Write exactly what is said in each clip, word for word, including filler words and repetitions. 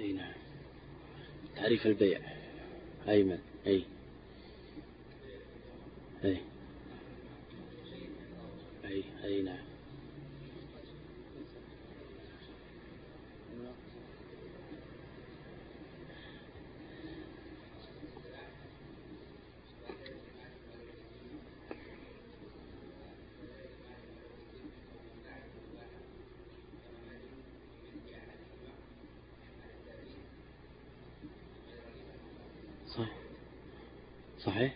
أي نعم. تعريف البيع أيمن. أي أي أي أي نعم. صحيح صحيح.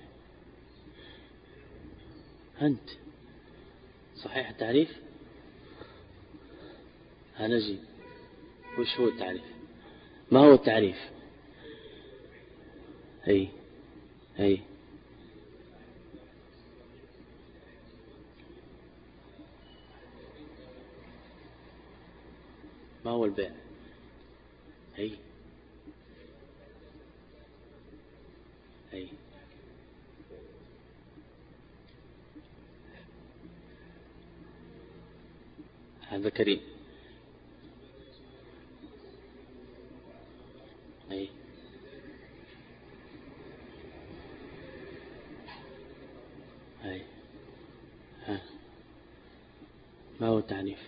أنت صحيح التعريف. هنجي وش هو التعريف؟ ما هو التعريف؟ أي أي ما هو البيع؟ أي أي هذا كريم. أي أي ها. ما هو التعريف؟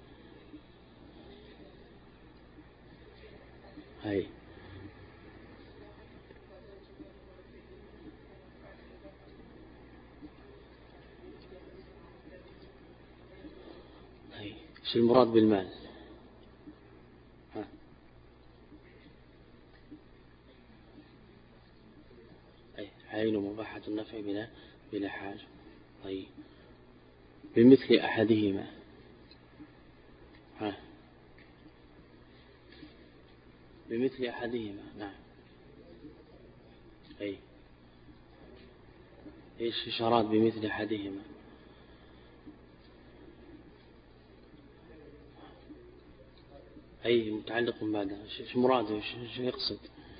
أي أي شو المراد بالمال؟ ها. أي عين مباحة النفع بلا بلا حاجة. طيب بمثل أحدهما. ها. بمثل أحدهما. نعم. أي إيش إشارات بمثل أحدهما؟ أي متعلق بهذا. إيش مراده؟ إيش يقصد؟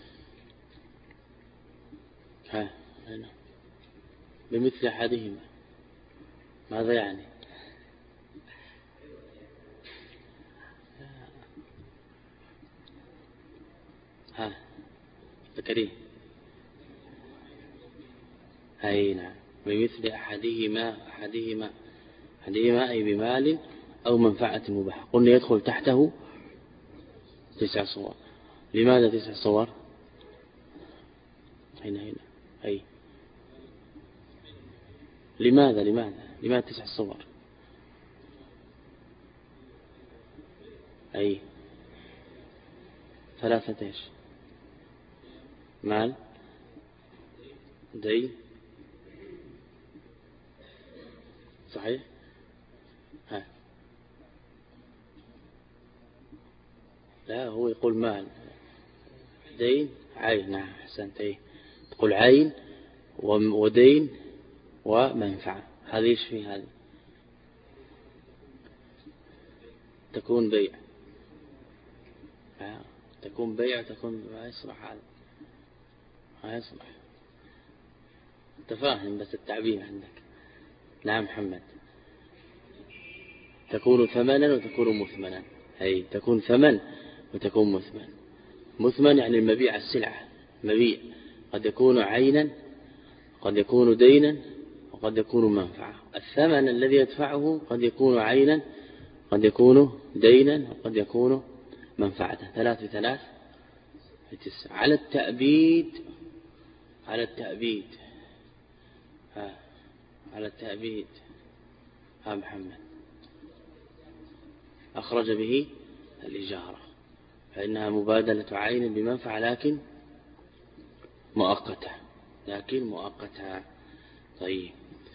ها. هنا بمثل أحدهما ماذا يعني؟ ها ذكري. أي نعم. بمثل أحدهما أحدهما أحدهما أي بمال أو منفعة مباحة. قلنا يدخل تحته تسع صور. لماذا تسع صور؟ هنا هنا أي لماذا لماذا لماذا تسع صور؟ أي ثلاثة إيش؟ مال دين. صحيح. ها. لا هو يقول مال دين عين. نعم أحسنت. أي تقول عين ودين ومنفعة. هذه إيش في هذه؟ تكون بيع. تكون بيع تكون ما يصلح هذا ما يصلح. تفاهم بس التعبير عندك. نعم محمد. تكون ثمنا وتكون مثمنا. أي تكون ثمن وتكون مثمن. مثمن يعني المبيع السلعة مبيع. قد يكون عينا قد يكون دينا وقد يكون منفعة. الثمن الذي يدفعه قد يكون عينا قد يكون دينا وقد يكون منفعة. ثلاث ثلاث تسع. على التأبيد على التأبيد ها. على التأبيد ها محمد أخرج به الإجارة فإنها مبادلة عين بمنفعة لكن مؤقتة لكن مؤقتة. طيب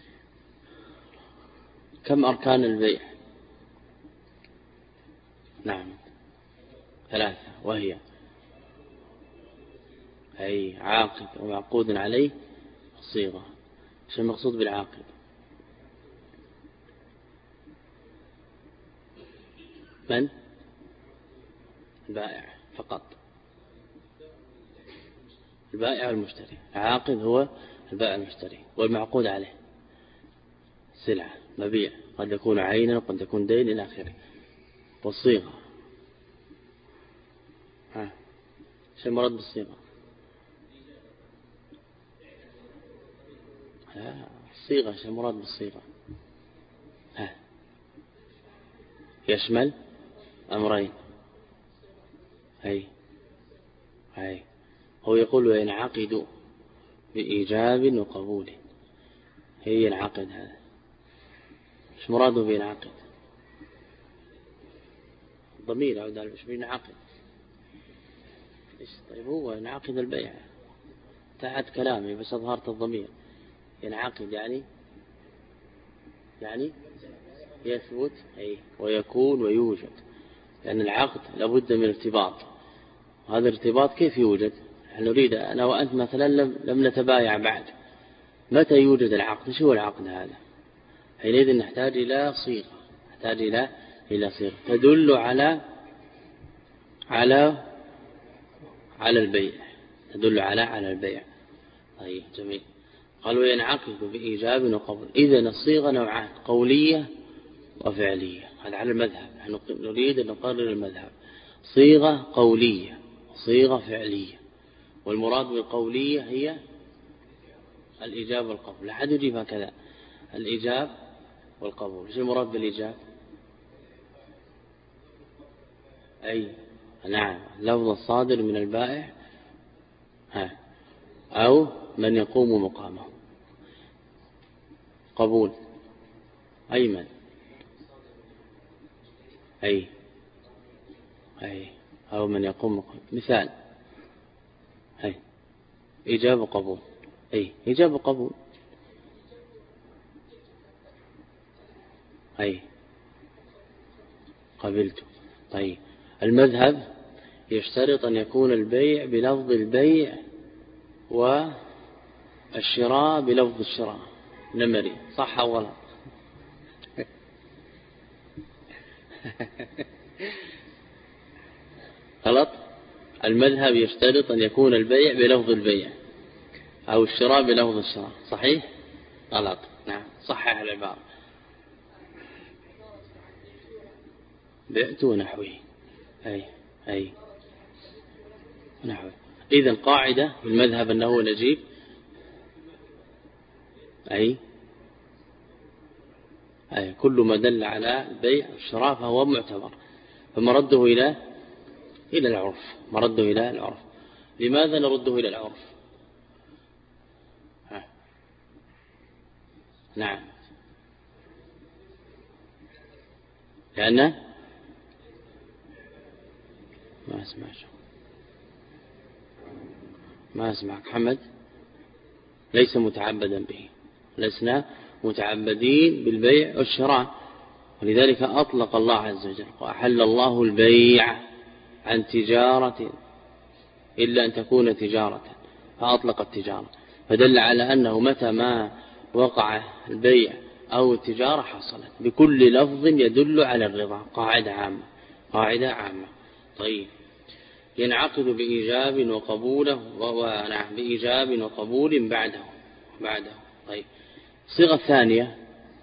كم أركان البيع؟ نعم ثلاثة وهي أي عاقد ومعقود عليه صيغة. شو المقصود بالعاقد؟ من؟ البائع فقط. البائع والمشتري. عاقد هو البائع المشتري والمعقود عليه سلعة مبيع قد يكون عينا وقد يكون دين إلى آخره. والصيغة ها ايش المراد بالصيغة؟ لا الصيغة ايش المراد بالصيغة؟ ها يشمل أمرين. أي أي هو يقول وينعقد بإيجاب وقبول. هي ينعقد هذا ايش مراده بينعقد؟ الضمير يعود على ايش بينعقد؟ ايش طيب هو ينعقد البيع تحت كلامي بس أظهرت الضمير. ينعقد يعني يعني يثبت أي ويكون ويوجد، لأن العقد لابد من ارتباط. هذا الارتباط كيف يوجد؟ نحن نريد أنا وأنت مثلا لم, لم نتبايع بعد، متى يوجد العقد؟ شو العقد هذا؟ حينئذ نحتاج إلى صيغة، نحتاج إلى إلى صيغة تدل على على على البيع، تدل على على البيع. طيب جميل. قالوا ينعقد بإيجاب وقبول. إذن الصيغة نوعان، قولية وفعلية. هذا على المذهب، نحن نريد أن نقرر المذهب. صيغة قولية وصيغة فعلية، والمراد بالقولية هي الإيجاب والقبول. لا أحد يجيب هكذا الإيجاب والقبول. ايش المراد بالإيجاب؟ أي نعم لفظ الصادر من البائع ها أو من يقوم مقامه. قبول أي من أي أي أو من يقوم مقامه. مثال أي إيجاب وقبول. أي إيجاب وقبول. أي قبلت. طيب المذهب يشترط أن يكون البيع بلفظ البيع والشراء بلفظ الشراء. نمري صح أو غلط؟ غلط. المذهب يشترط أن يكون البيع بلفظ البيع أو الشراء بلفظ الشراء. صحيح؟ غلط. نعم صحح العبارة. بعت ونحوه. أي أي نحوه. إذن قاعدة في المذهب أنه نجيب أي أي كل ما دل على البيع والشراء فهو معتبر، فمرده إلى إلى العرف. مرده إلى العرف. لماذا نرده إلى العرف؟ ها. نعم لأنه ما أسمعك ما أسمعك حمد. ليس متعبدا به، لسنا متعبدين بالبيع والشراء، ولذلك أطلق الله عز وجل وأحل الله البيع عن تجارة إلا أن تكون تجارة، فأطلق التجارة، فدل على أنه متى ما وقع البيع أو التجارة حصلت بكل لفظ يدل على الرضا. قاعدة عامة، قاعدة عامة. طيب ينعقد بإيجاب وقبوله ونعم بإيجاب وقبول بعده بعده. طيب الصيغة الثانية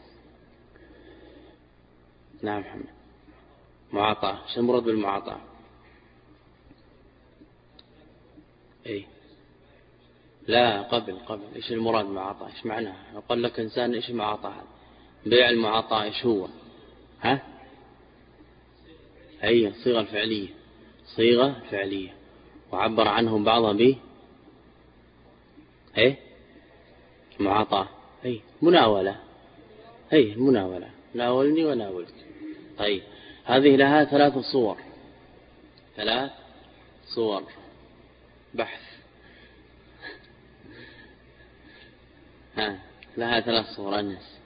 نعم محمد معاطاة. شو المراد بالمعاطاة؟ اي لا قبل قبل ايش المراد معاطاة؟ ايش معناها؟ قال لك انسان ايش معاطاة؟ بيع المعاطاة ايش هو؟ ها اي صيغة الفعلية، صيغة فعلية، وعبر عنهم بعضها به ايه معاطاة. اي مناولة. اي المناولة، ناولني وناولك. طيب هذه لها ثلاث صور، ثلاث صور بحث. ها لها ثلاث صور. أنس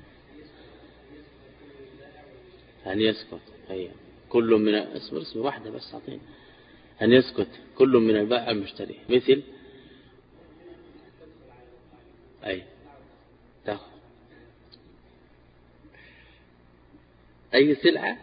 أن يسكت. أي كل من اصبر اصبر واحدة بس أعطيني. أن يسكت كل من البائع المشتري. مثل أي تأخذ أي سلعة.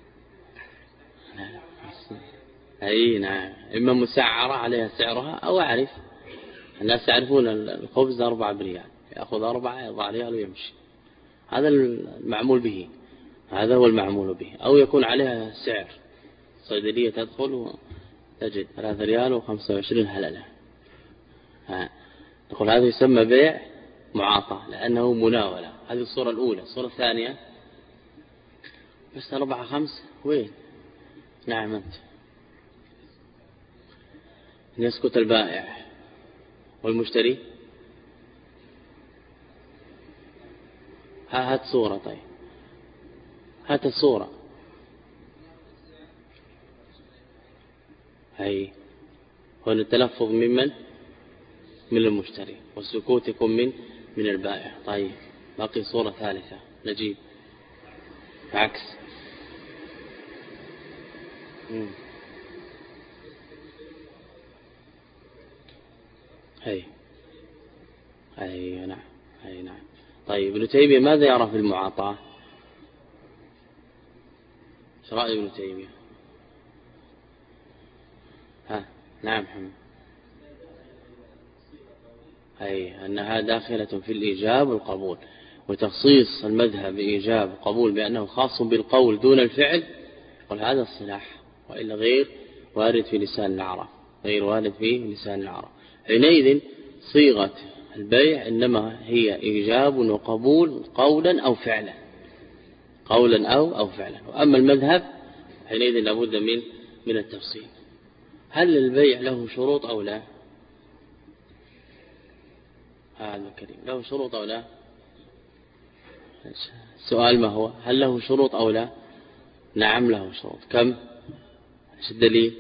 أي نعم إما مسعرة عليها سعرها أو أعرف. الناس يعرفون الخبز أربعة بريال، يأخذ أربعة يضع ريال ويمشي. هذا المعمول به، هذا هو المعمول به. أو يكون عليها سعر، صيدلية تدخل تجد ثلاثة ريال وخمسة وعشرين هللة. ها. نقول هذا يسمى بيع معاطاة لأنه مناولة. هذه الصورة الأولى. الصورة الثانية بس أربعة خمس وين؟ نعم أنت يسكت البائع والمشتري. ها هات صورة. طيب هات الصورة. هاي هنا التلفظ ممن؟ من المشتري، والسكوت يكون من من البائع. طيب باقي صورة ثالثة نجيب عكس. مم. هاي هاي نعم هاي نعم. طيب ابن تيمية ماذا يرى في المعاطاة؟ ايش رأي ابن تيمية؟ ها نعم محمد. أي أنها داخلة في الإيجاب والقبول، وتخصيص المذهب بإيجاب وقبول بأنه خاص بالقول دون الفعل قل هذا الصلاح، وإلا غير وارد في لسان العرب، غير وارد في لسان العرب. حينئذ صيغة البيع إنما هي إيجاب وقبول قولا أو فعلا، قولا أو أو فعلا. وأما المذهب حينئذ لابد من من التفصيل. هل البيع له شروط أو لا؟ هذا الكريم له شروط أو لا؟ السؤال ما هو؟ هل له شروط أو لا؟ نعم له شروط. كم؟ ايش الدليل؟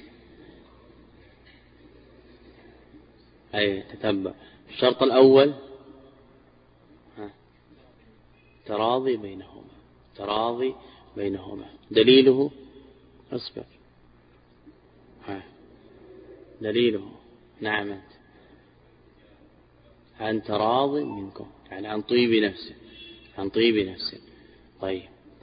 أي تتبع. الشرط الأول ها. تراضي بينهما، تراضي بينهما. دليله أصبر. ها. دليله نعم أنت عن تراض منكم، يعني عن طيب نفسه، عن طيب نفسه. طيب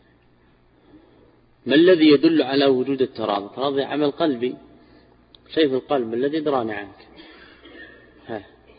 ما الذي يدل على وجود التراضي؟ التراضي عمل قلبي، شيء في القلب الذي يدران عنك. ها.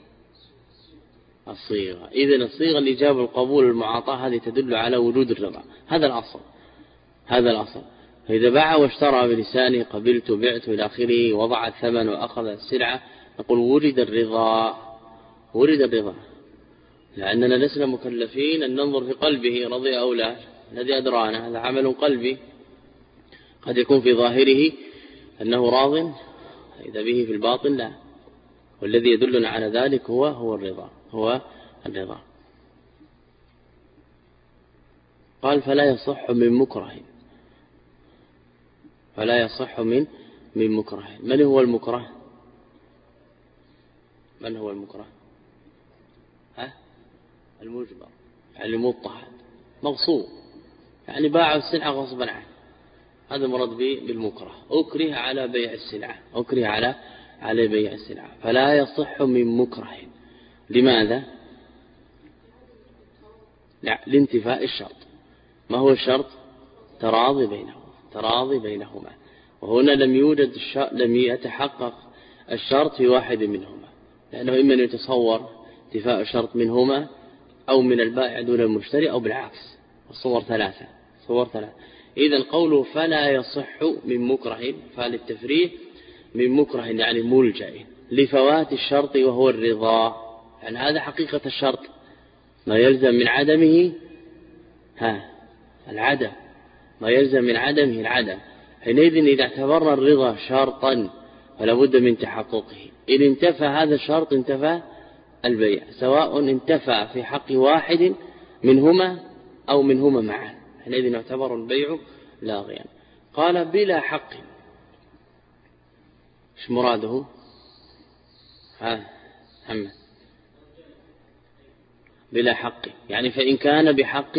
الصيغة. إذن الصيغة الإجابة القبول المعاطاة هذه تدل على وجود الرضا. هذا الأصل، هذا الأصل. فإذا باع واشترى بلسانه قبلت بعت إلى آخره، وضع الثمن وأخذ السلعة، نقول ورد الرضا، ورد الرضا، لأننا لسنا مكلفين أن ننظر في قلبه رضي أو لا، الذي أدرانا هذا عمل قلبي، قد يكون في ظاهره أنه راض، إذا به في الباطن لا. والذي يدلنا على ذلك هو هو الرضا، هو الرضا. قال فلا يصح من مكره، فلا يصح من من مكره. من هو المكره؟ من هو المكره؟ ها؟ المجبر، يعني مضطهد مغصوب، يعني باع السلعة غصبا عنه، هذا مراد به بالمكره. أكره على بيع السلعة، أكره على على بيع السلعة. فلا يصح من مكره. لماذا؟ لا، لانتفاء الشرط. ما هو الشرط؟ تراضي بينهما، تراضي بينهما. وهنا لم يوجد الشرط، لم يتحقق الشرط في واحد منهما، لأنه إما أن يتصور انتفاء الشرط منهما أو من البائع دون المشتري أو بالعكس. الصور ثلاثة، صور ثلاثة. إذن قوله فلا يصح من مكره، فالتفريق من مكره يعني ملجأ لفوات الشرط وهو الرضا، يعني هذا حقيقة الشرط، ما يلزم من عدمه ها العدم، ما يلزم من عدمه العدم. حينئذ إذا اعتبرنا الرضا شرطا فلا بد من تحققه. إن انتفى هذا الشرط انتفى البيع، سواء انتفى في حق واحد منهما أو منهما معا، حينئذ نعتبر البيع لاغيا. قال بلا حق، ايش مراده؟ ها محمد. بلا حق يعني فإن كان بحق،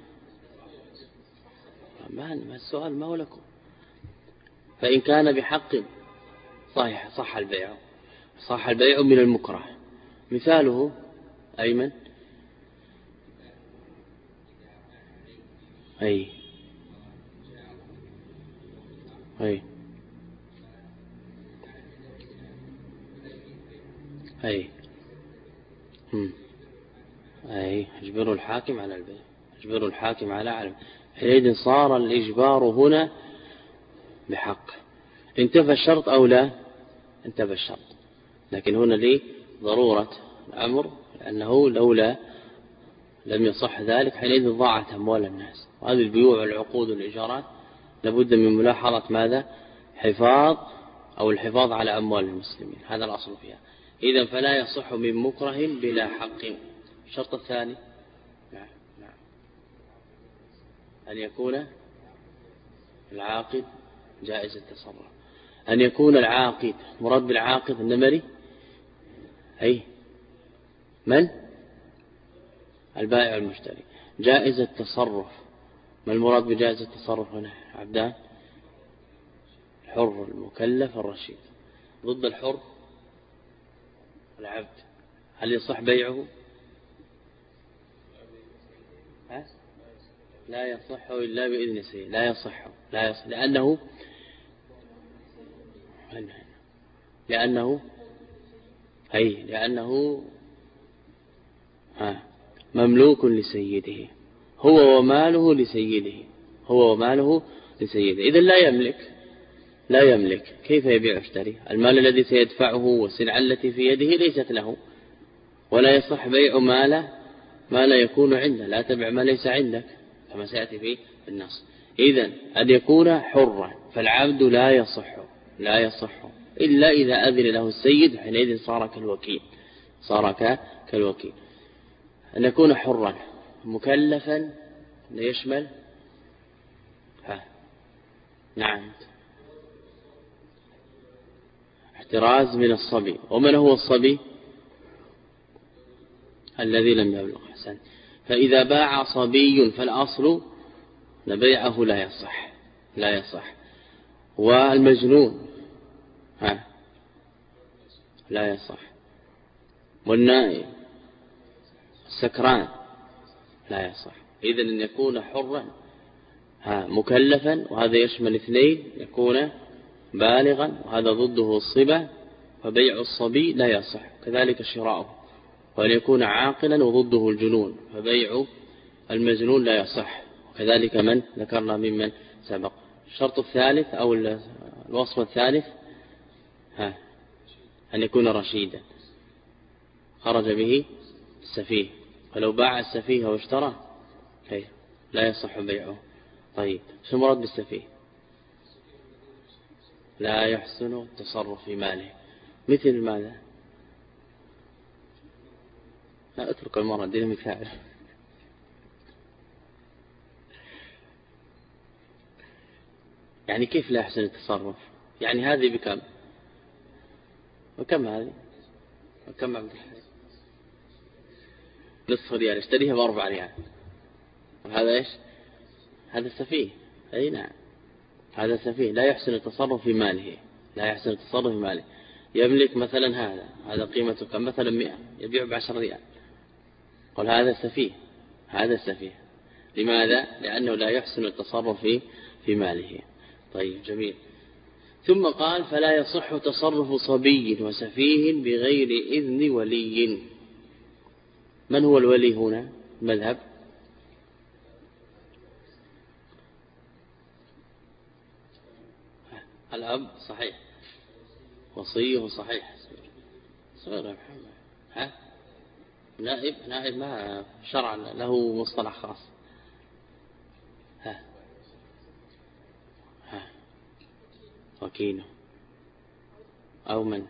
ما السؤال ما هو لكم. فإن كان بحق صحيح، صح البيع، صح البيع من المكره. مثاله أيمن. أي أي أي هم. أي اجبر الحاكم على البيع، اجبر الحاكم على علم. حينئذ صار الإجبار هنا بحق. انتفى الشرط أو لا انتفى الشرط. لكن هنا ليه ضرورة الأمر، لأنه لولا لم يصح ذلك حينئذ ضاعت أموال الناس. وهذه البيوع والعقود والإيجارات لابد من ملاحظة ماذا؟ حفاظ أو الحفاظ على أموال المسلمين، هذا الأصل فيها. إذن فلا يصح من مكره بلا حق. الشرط الثاني نعم نعم أن يكون العاقد جائز التصرف. أن يكون العاقد، مراد بالعاقد النمري أي من؟ البائع المشتري. جائز التصرف، ما المراد بجائز التصرف هنا عبدان؟ الحر المكلف الرشيد. ضد الحر العبد، هل يصح بيعه؟ ها؟ لا يصح إلا بإذن سيد، لا يصح لا يصح لأنه لأنه أي لأنه ها مملوك لسيده، هو وماله لسيده، هو وماله لسيده. إذن لا يملك لا يملك كيف يبيع ويشتري؟ المال الذي سيدفعه والسلعة التي في يده ليست له، ولا يصح بيع ماله ما لا يكون عنده. لا تبع ما ليس عندك كما سيأتي في النص. إذن أن يكون حرا، فالعبد لا يصح لا يصح إلا إذا أذن له السيد، حينئذ صار كالوكيل صار كالوكيل. أن يكون حرا مكلفا يشمل ها نعم احتراز من الصبي. ومن هو الصبي؟ الذي لم يبلغ. حسن. فإذا باع صبي فالأصل بيعه لا يصح لا يصح. والمجنون ها لا يصح. والنائم السكران لا يصح. إذن أن يكون حرا ها مكلفا، وهذا يشمل اثنين، يكون بالغا وهذا ضده الصبا، فبيع الصبي لا يصح، كذلك شراؤه. وأن يكون عاقلا وضده الجنون، فبيع المجنون لا يصح، وكذلك من ذكرنا ممن سبق. الشرط الثالث أو الوصف الثالث ها أن يكون رشيدا، خرج به السفيه، فلو باع السفيه واشترى لا يصح بيعه. طيب شو مراد بالسفيه؟ لا يحسن التصرف في ماله. مثل ماذا؟ لا اترك المرة دي مثال. يعني كيف لا يحسن التصرف؟ يعني هذه بكم وكم هذه وكم عبد الحليم؟ نصف ريال اشتريها بأربع ريال، وهذا ايش؟ هذا سفيه. اي نعم هذا سفيه لا يحسن التصرف في ماله، لا يحسن التصرف في ماله. يملك مثلا هذا هذا قيمته كم؟ مثلا مئة، يبيع بعشر ريال، قل هذا سفيه هذا سفيه. لماذا؟ لأنه لا يحسن التصرف في في ماله. طيب جميل. ثم قال فلا يصح تصرف صبي وسفيه بغير إذن ولي. من هو الولي هنا؟ مذهب الأب صحيح، وصيه صحيح، صغير محمد ها نائب نائب ما شرعا له مصطلح خاص. ها ها وكيله أو من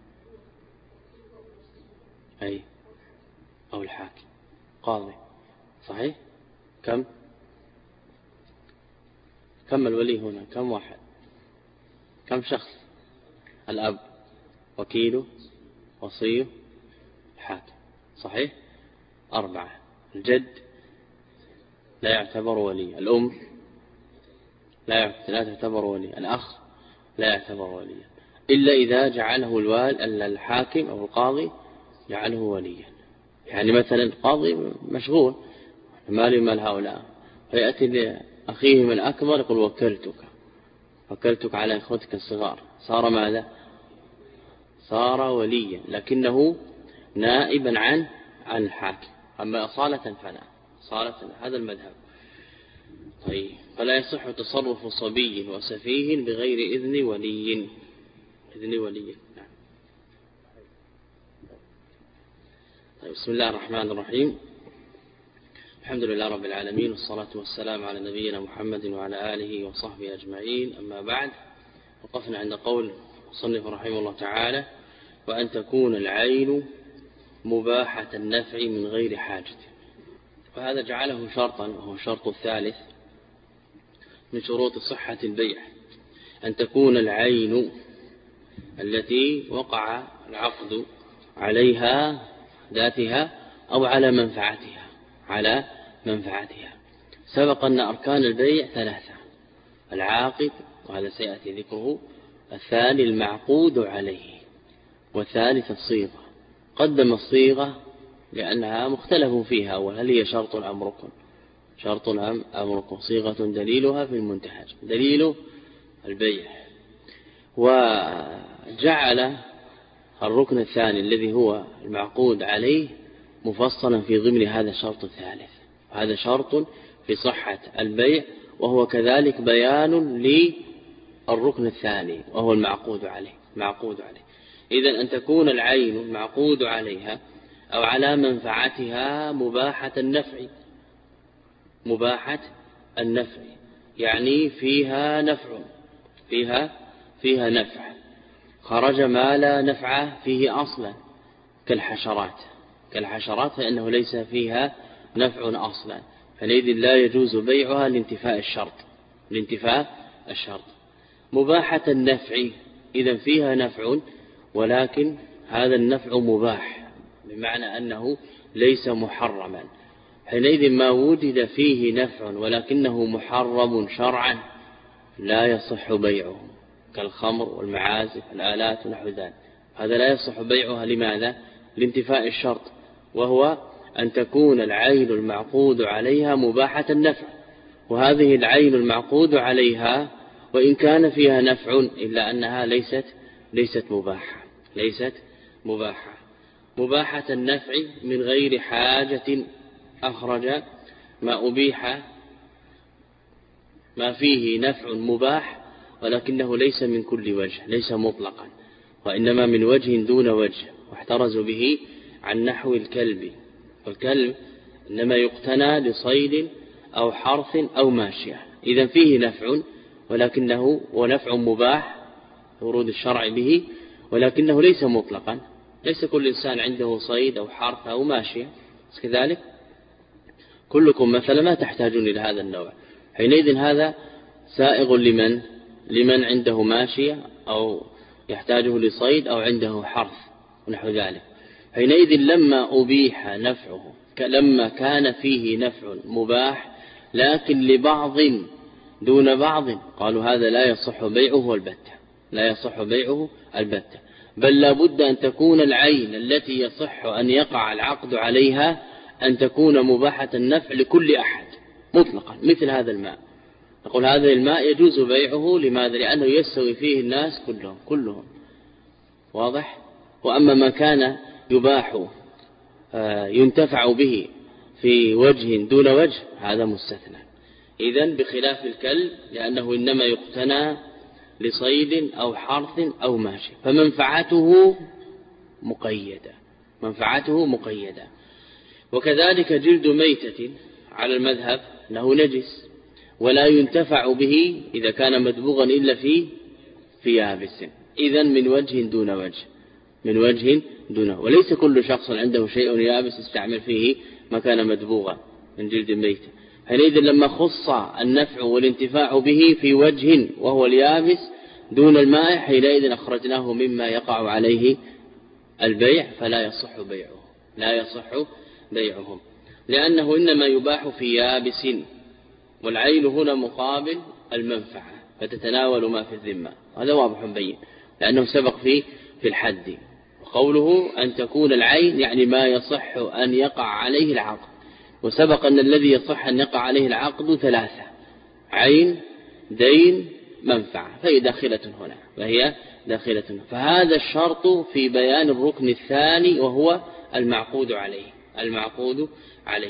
أي أو الحاكم قاضي صحيح. كم كم الولي هنا؟ كم واحد؟ كم شخص؟ الأب وكيله وصيه الحاكم صحيح. أربعة. الجد لا يعتبر ولي، الأم لا تعتبر ولي، الأخ لا يعتبر وليا، إلا إذا جعله الوال الحاكم أو القاضي جعله وليا. يعني مثلا قاضي مشغول مالي مال هؤلاء، فيأتي لأخيهم الأكبر يقول وكلتك وكلتك على إخوتك الصغار، صار ماذا؟ صار وليا، لكنه نائبا عن عن الحاكم. أما أصالة فلا، أصالة هذا المذهب. طيب فلا يصح تصرف صبي وسفيه بغير إذن ولي. إذن ولي. نعم. طيب بسم الله الرحمن الرحيم. الحمد لله رب العالمين، والصلاة والسلام على نبينا محمد وعلى آله وصحبه أجمعين. أما بعد، وقفنا عند قول مصنف رحمه الله تعالى: وأن تكون العين مباحة النفع من غير حاجة. فهذا جعله شرطا، وهو الشرط الثالث من شروط صحة البيع، أن تكون العين التي وقع العقد عليها ذاتها أو على منفعتها على منفعتها. سبق أن أركان البيع ثلاثة: العاقد، وهذا سيأتي ذكره، الثاني المعقود عليه، والثالث الصيغة. قدم الصيغة لأنها مختلف فيها، وهل هي شرط أم ركن؟ شرط أم ركن؟ صيغة دليلها في المنتهج، دليل البيع. وجعل الركن الثاني الذي هو المعقود عليه مفصلا في ضمن هذا الشرط الثالث، وهذا شرط في صحة البيع، وهو كذلك بيان للركن الثاني وهو المعقود عليه. معقود عليه إذن أن تكون العين المعقود عليها أو على منفعتها مباحة النفع. مباحة النفع يعني فيها نفع، فيها فيها نفع خرج ما لا نفع فيه أصلا، كالحشرات كالحشرات فإنه ليس فيها نفع أصلا، فلذا لا يجوز بيعها لانتفاء الشرط لانتفاء الشرط مباحة النفع إذا فيها نفع، ولكن هذا النفع مباح، بمعنى أنه ليس محرما. حينئذ ما وجد فيه نفع ولكنه محرم شرعا لا يصح بيعه، كالخمر والمعازف والآلات ونحو ذلك. هذا لا يصح بيعها. لماذا؟ لانتفاء الشرط، وهو أن تكون العين المعقود عليها مباحة النفع. وهذه العين المعقود عليها وإن كان فيها نفع إلا أنها ليست ليست مباحة ليست مباحة مباحة النفع من غير حاجة. أخرج ما أبيح ما فيه نفع مباح، ولكنه ليس من كل وجه، ليس مطلقا، وإنما من وجه دون وجه، واحترزوا به عن نحو الكلب. والكلب إنما يقتنى لصيد أو حرث أو ماشية، إذا فيه نفع ولكنه ونفع مباح ورود الشرع به، ولكنه ليس مطلقا. ليس كل إنسان عنده صيد أو حرث أو ماشية، كذلك كلكم مثلا ما تحتاجون إلى هذا النوع. حينئذ هذا سائغ لمن لمن عنده ماشية أو يحتاجه لصيد أو عنده حرث ونحو ذلك. حينئذ لما أبيح نفعه، لما كان فيه نفع مباح لكن لبعض دون بعض، قالوا هذا لا يصح بيعه البتة، لا يصح بيعه البتة، بل لابد أن تكون العين التي يصح أن يقع العقد عليها أن تكون مباحة النفع لكل أحد مطلقا. مثل هذا الماء، نقول هذا الماء يجوز بيعه. لماذا؟ لأنه يستوي فيه الناس كلهم كلهم واضح. وأما ما كان يباح ينتفع به في وجه دون وجه هذا مستثنى. إذن بخلاف الكلب، لأنه إنما يقتنى لصيد أو حرث أو ماشي، فمنفعته مقيدة منفعته مقيدة. وكذلك جلد ميتة على المذهب أنه نجس ولا ينتفع به إذا كان مدبوغا إلا في في يابس، إذن من وجه دون وجه من وجه دون وليس كل شخص عنده شيء يابس يستعمل فيه ما كان مدبوغا من جلد ميتة. حينئذ لما خص النفع والانتفاع به في وجه وهو اليابس دون الماء، حينئذ أخرجناه مما يقع عليه البيع، فلا يصح بيعه لا يصح بيعهم، لأنه إنما يباح في يابس، والعين هنا مقابل المنفعة فتتناول ما في الذمة. هذا واضح بين، لأنه سبق في في الحد. وقوله أن تكون العين يعني ما يصح أن يقع عليه العقد، وسبق أن الذي يصح أن يقع عليه العقد ثلاثة: عين، دين، منفعة، فهي داخلة هنا وهي داخلة هنا. فهذا الشرط في بيان الركن الثاني وهو المعقود عليه المعقود عليه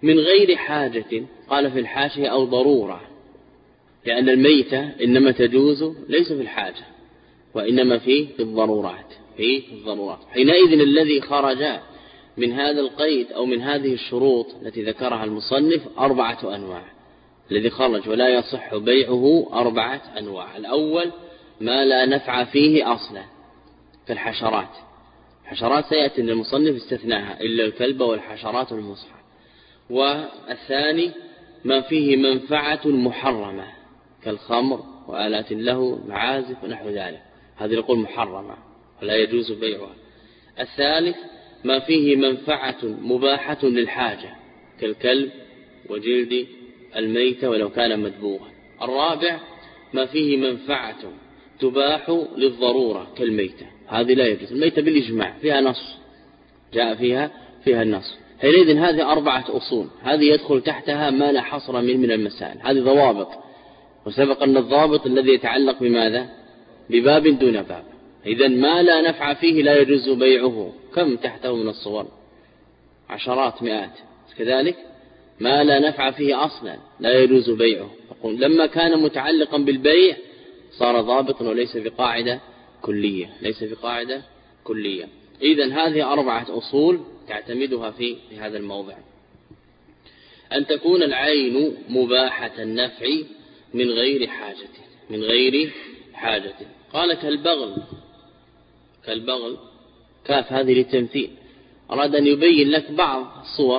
من غير حاجة، قال في الحاشية أو ضرورة، لأن الميتة إنما تجوز ليس في الحاجة وإنما في الضرورات في الضرورات حينئذ الذي خرج من هذا القيد أو من هذه الشروط التي ذكرها المصنف أربعة أنواع. الذي خرج ولا يصح بيعه أربعة أنواع. الأول ما لا نفع فيه أصلا كالحشرات. حشرات سيأتي أن المصنف استثناها إلا الكلب والحشرات المصحة. والثاني ما فيه منفعة محرمة كالخمر وآلات له معازف ونحو ذلك، هذه نقول محرمة ولا يجوز بيعها. الثالث ما فيه منفعة مباحة للحاجة كالكلب وجلد الميت ولو كان مدبوغا. الرابع ما فيه منفعة تباح للضرورة كالميتة، هذه لا يجوز. الميتة بالإجماع فيها نص جاء فيها فيها النص. حينئذ هذه أربعة أصول، هذه يدخل تحتها ما لا حصر من من المسائل، هذه ضوابط. وسبق أن الضابط الذي يتعلق بماذا؟ بباب دون باب. إذن ما لا نفع فيه لا يجوز بيعه. كم تحته من الصور؟ عشرات مئات. كذلك ما لا نفع فيه أصلا لا يجوز بيعه. أقول لما كان متعلقا بالبيع صار ضابطا وليس بقاعدة كلية ليس بقاعدة كلية. إذن هذه أربعة أصول تعتمدها في هذا الموضع. أن تكون العين مباحة النفع من غير حاجة من غير حاجة قال كالبغل. كالبغل كاف هذه للتمثيل، أراد أن يبين لك بعض الصور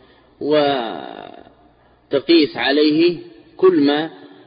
وتقيس عليه كل ما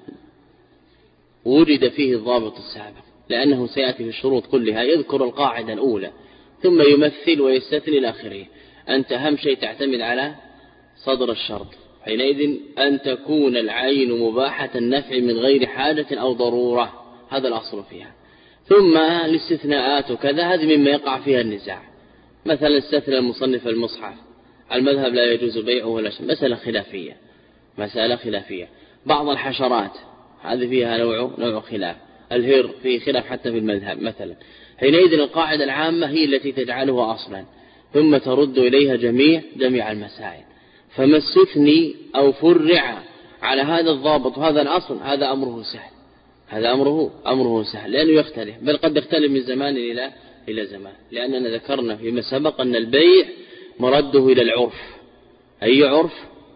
وجد فيه الضابط السابق، لأنه سيأتي في الشروط كلها يذكر القاعدة الأولى ثم يمثل ويستثني إلى آخره. أنت أهم شيء تعتمد على صدر الشرط. حينئذ أن تكون العين مباحة النفع من غير حاجة أو ضرورة، هذا الأصل فيها. ثم الاستثناءات وكذا هذه مما يقع فيها النزاع. مثلا استثنى المصنف المصحف، المذهب لا يجوز بيعه ولا شيء، مسألة خلافية مسألة خلافية. بعض الحشرات هذه فيها نوع نوع خلاف. الهر فيه خلاف حتى في المذهب مثلا. حينئذ القاعدة العامة هي التي تجعلها أصلا ثم ترد إليها جميع جميع المسائل. فما استثني أو فرع على هذا الضابط وهذا الأصل هذا أمره سهل هذا أمره أمره سهل لأنه يختلف، بل قد يختلف من زمان إلى إلى زمان. لأننا ذكرنا فيما سبق أن البيع مرده إلى العرف. أي عرف؟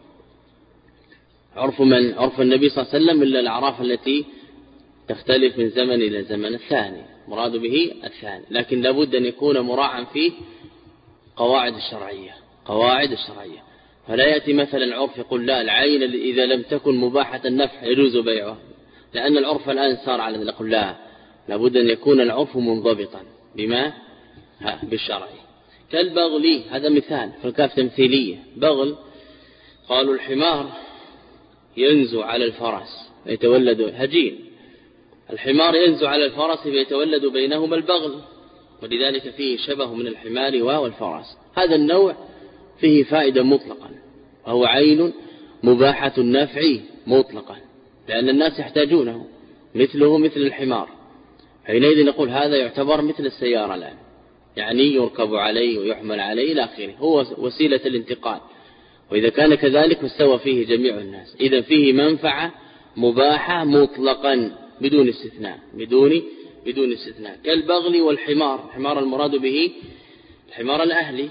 عرف من؟ عرف النبي صلى الله عليه وسلم، إلا الأعراف التي تختلف من زمن إلى زمن. الثاني مراد به الثاني، لكن لابد أن يكون مراعا فيه قواعد الشرعية قواعد الشرعية. فلا يأتي مثلا العرف يقول لا العين إذا لم تكن مباحة النفع يجوز بيعها، لأن العرف الآن صار على ذلك. نقول لا، لابد أن يكون العرف منضبطا بما بالشرع. كالبغل هذا مثال، فالكاف تمثيلية. بغل قالوا الحمار ينزو على الفرس يتولد هجين، الحمار ينزو على الفرس فيتولد بينهما البغل، ولذلك فيه شبه من الحمار والفرس. هذا النوع فيه فائدة مطلقا، وهو عين مباحة النفع مطلقا، لأن الناس يحتاجونه مثله مثل الحمار. حينئذ نقول هذا يعتبر مثل السيارة الآن، يعني يركب عليه ويحمل عليه إلى آخره، هو وسيلة الانتقال. وإذا كان كذلك فاستوى فيه جميع الناس. إذا فيه منفعة مباحة مطلقا بدون استثناء بدون بدون استثناء. كالبغل والحمار، الحمار المراد به الحمار الأهلي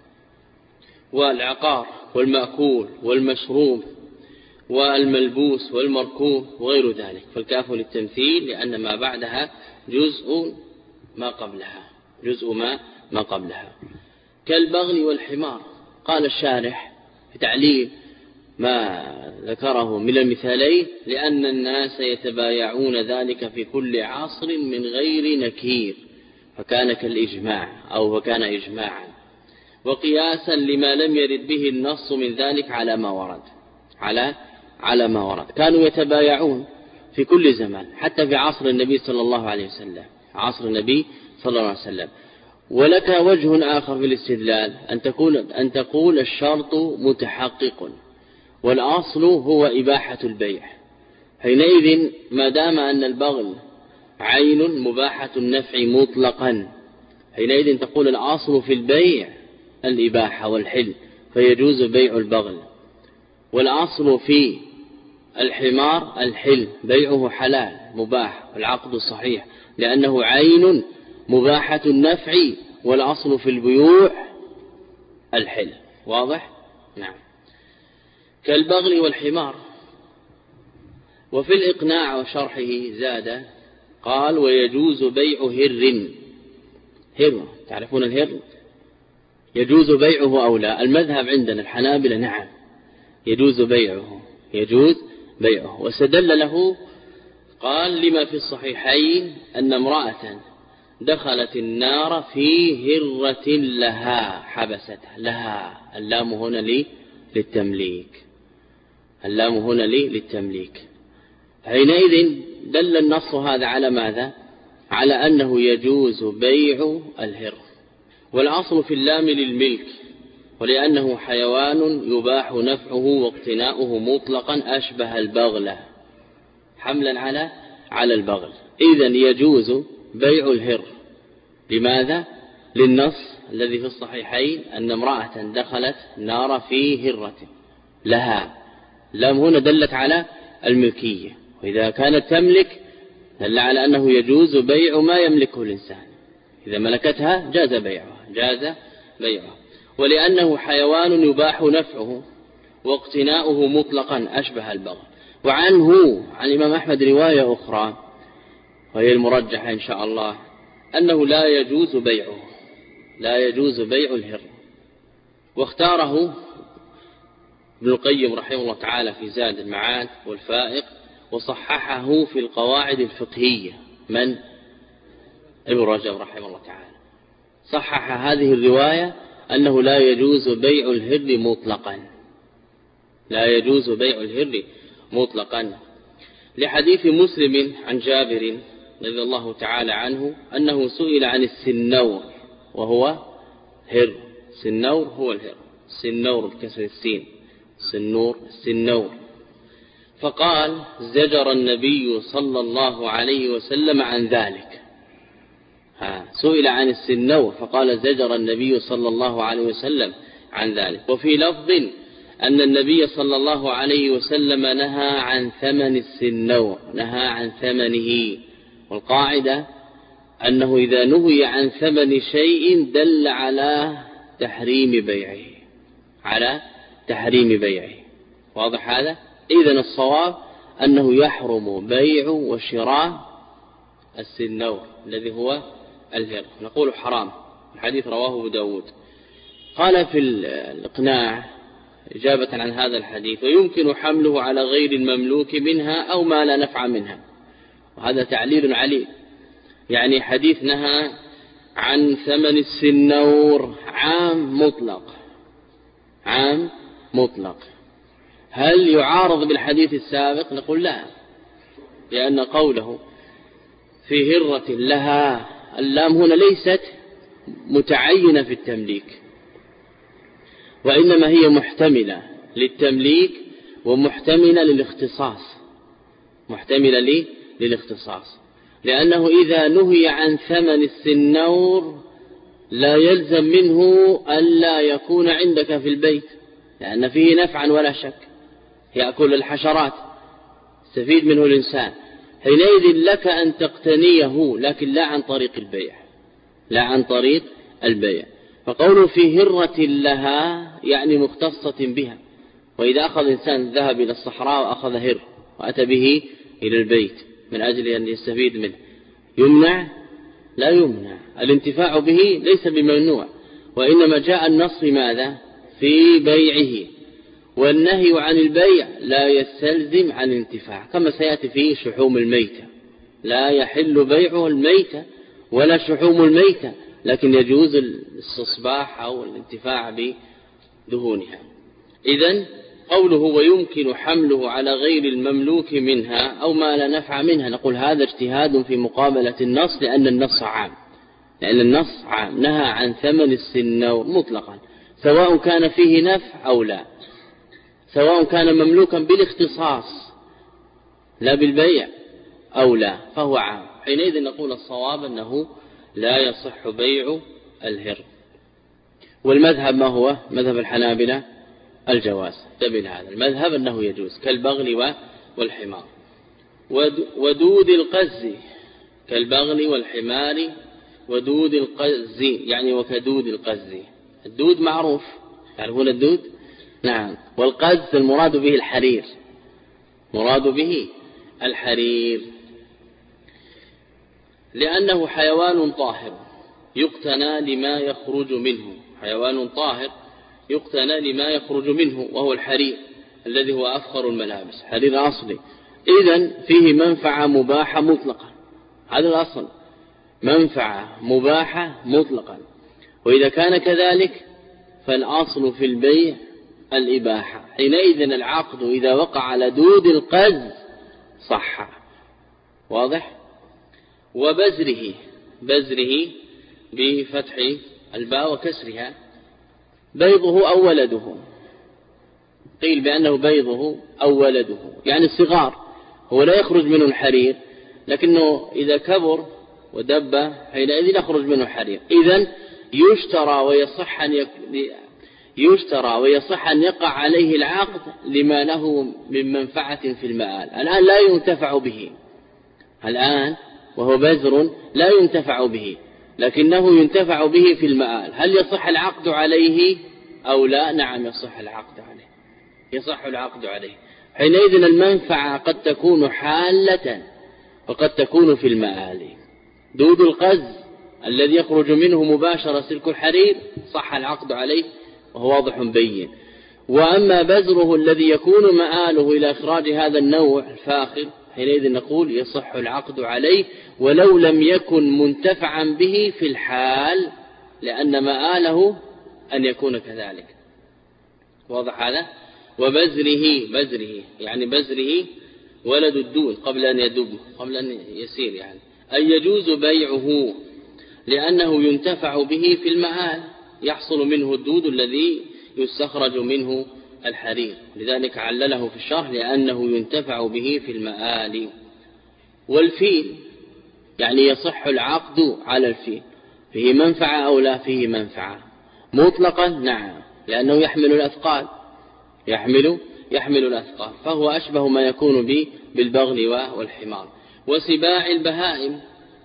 والعقار والمأكول والمشروب والملبوس والمركوب وغير ذلك. فالكاف للتمثيل لأن ما بعدها جزء ما قبلها جزء ما ما قبلها. كالبغل والحمار قال الشارح في تعليل ما ذكره من المثالين لأن الناس يتبايعون ذلك في كل عصر من غير نكير، فكان كالإجماع أو فكان إجماعا، وقياسا لما لم يرد به النص من ذلك على ما ورد على على ما ورد. كانوا يتبايعون في كل زمان حتى في عصر النبي صلى الله عليه وسلم عصر النبي صلى الله عليه وسلم. ولك وجه آخر في الاستدلال أن تقول أن تقول الشرط متحقق والأصل هو إباحة البيع. حينئذ ما دام أن البغل عين مباحة النفع مطلقا، حينئذ تقول الأصل في البيع الإباحة والحل، فيجوز بيع البغل. والأصل في الحمار الحل، بيعه حلال مباح والعقد صحيح، لأنه عين مباحة النفع، والأصل في البيوع الحل. واضح؟ نعم. كالبغل والحمار. وفي الإقناع وشرحه زاد قال: ويجوز بيع هر. هر، تعرفون الهر؟ يجوز بيعه أو لا؟ المذهب عندنا الحنابلة نعم يجوز بيعه، يجوز بيعه. واستدل له قال: لما في الصحيحين أن امرأة دخلت النار في هرة لها حبستها. لها، اللام هنا لي للتمليك، اللام هنا لي للتمليك. حينئذ دل النص هذا على ماذا؟ على أنه يجوز بيع الهر. والأصل في اللام للملك، ولأنه حيوان يباح نفعه واقتناؤه مطلقا أشبه البغلة، حملا على على البغل. إذن يجوز بيع الهر. لماذا؟ للنص الذي في الصحيحين أن امرأة دخلت نار في هرة لها. لام هنا دلت على الملكية، وإذا كانت تملك دل على أنه يجوز بيع ما يملكه الإنسان. إذا ملكتها جاز بيعها، جاز بيعها. ولأنه حيوان يباح نفعه واقتناؤه مطلقا أشبه البغل. وعنه عن الإمام أحمد رواية أخرى وهي المرجحة إن شاء الله، أنه لا يجوز بيعه، لا يجوز بيع الهر. واختاره ابن القيم رحمه الله تعالى في زاد المعاد والفائق، وصححه في القواعد الفقهية. من؟ ابن رجب رحمه الله تعالى صحح هذه الرواية أنه لا يجوز بيع الهر مطلقا، لا يجوز بيع الهر مطلقا، لحديث مسلم عن جابر رضي الله تعالى عنه أنه سئل عن السنور وهو هر. سنور هو الهر، سنور بكسر السين، سنور السنور. فقال: زجر النبي صلى الله عليه وسلم عن ذلك. ها سئل عن السنور فقال: زجر النبي صلى الله عليه وسلم عن ذلك. وفي لفظ أن النبي صلى الله عليه وسلم نهى عن ثمن السنور، نهى عن ثمنه. والقاعدة أنه إذا نهي عن ثمن شيء دل على تحريم بيعه، على تحريم بيعه. واضح هذا؟ إذن الصواب أنه يحرم بيع وشراء السنور الذي هو الهر، نقول حرام. الحديث رواه أبو داود. قال في الإقناع إجابة عن هذا الحديث: ويمكن حمله على غير المملوك منها أو ما لا نفع منها. وهذا تعليل عليه، يعني حديث نهى عن ثمن السنور عام مطلق، عام مطلق. هل يعارض بالحديث السابق؟ نقول لا، لأن قوله في هرة لها، اللام هنا ليست متعينة في التمليك، وإنما هي محتملة للتمليك ومحتملة للاختصاص، محتملة لي للاختصاص. لأنه إذا نهي عن ثمن السنور لا يلزم منه ألا يكون عندك في البيت، لأن فيه نفعا ولا شك، يأكل الحشرات، استفيد منه الإنسان. حينئذ لك أن تقتنيه، لكن لا عن طريق البيع، لا عن طريق البيع. فقوله في هرة لها يعني مختصة بها. وإذا أخذ إنسان ذهب إلى الصحراء وأخذ هر وأتى به إلى البيت من أجل أن يستفيد منه، يمنع؟ لا يمنع. الانتفاع به ليس بممنوع، وإنما جاء النص ماذا؟ في بيعه. والنهي عن البيع لا يستلزم عن الانتفاع، كما سيأتي في شحوم الميتة، لا يحل بيعه الميتة ولا شحوم الميتة، لكن يجوز الاستصباح أو الانتفاع بدهونها. إذن قوله ويمكن حمله على غير المملوك منها أو ما لا نفع منها، نقول هذا اجتهاد في مقابلة النص، لأن النص عام، لأن النص عام نهى عن ثمن السنور مطلقا، سواء كان فيه نفع أو لا، سواء كان مملوكا بالاختصاص لا بالبيع أو لا، فهو عام. حينئذ نقول الصواب أنه لا يصح بيع الهر. والمذهب ما هو؟ مذهب الحنابلة الجواز. تبين هذا المذهب أنه يجوز كالبغل والحمار. ودود القز كالبغل والحمار ودود القز يعني وكدود القز. الدود معروف، تعرفون الدود؟ نعم. والقز المراد به الحرير، مراد به الحرير، لأنه حيوان طاهر يقتنى لما يخرج منه، حيوان طاهر يقتنى لما يخرج منه، وهو الحرير الذي هو أفخر الملابس، حرير أصلي. إذن فيه منفعة مباحة مطلقا، هذا الأصل، منفعة مباحة مطلقا. وإذا كان كذلك فالأصل في البيع الإباحة، حينئذ العقد إذا وقع على دود القز صح. واضح؟ وبزره، بزره بفتح الباء وكسرها، بيضه أو ولده، قيل بأنه بيضه أو ولده يعني الصغار، هو لا يخرج منه الحرير، لكنه إذا كبر ودب حينئذ يخرج منه الحرير. إذن يشترى ويصح أن يك... يشترى ويصح أن يقع عليه العقد لما له من منفعة في المآل. الآن لا ينتفع به، الآن وهو بذر لا ينتفع به، لكنه ينتفع به في المآل. هل يصح العقد عليه أو لا؟ نعم يصح العقد عليه، يصح العقد عليه. حينئذ المنفعة قد تكون حالة وقد تكون في المآل. دود القز الذي يخرج منه مباشرة سلك الحرير صح العقد عليه وهو واضح بين. وأما بزره الذي يكون مآله إلى إخراج هذا النوع الفاخر حينئذ نقول يصح العقد عليه ولو لم يكن منتفعا به في الحال، لأن مآله أن يكون كذلك. واضح هذا؟ وبزره، بزره يعني بزره ولد الدود قبل أن يدب، قبل أن يسير يعني، أي يجوز بيعه لأنه ينتفع به في المآل، يحصل منه الدود الذي يستخرج منه الحرير، لذلك علله في الشرح لأنه ينتفع به في المآل. والفيل يعني يصح العقد على الفيل، فيه منفعة أو لا؟ فيه منفعة مطلقا نعم، لأنه يحمل الأثقال، يحمل يحمل الأثقال، فهو أشبه ما يكون به بالبغل والحمار. وسباع البهائم،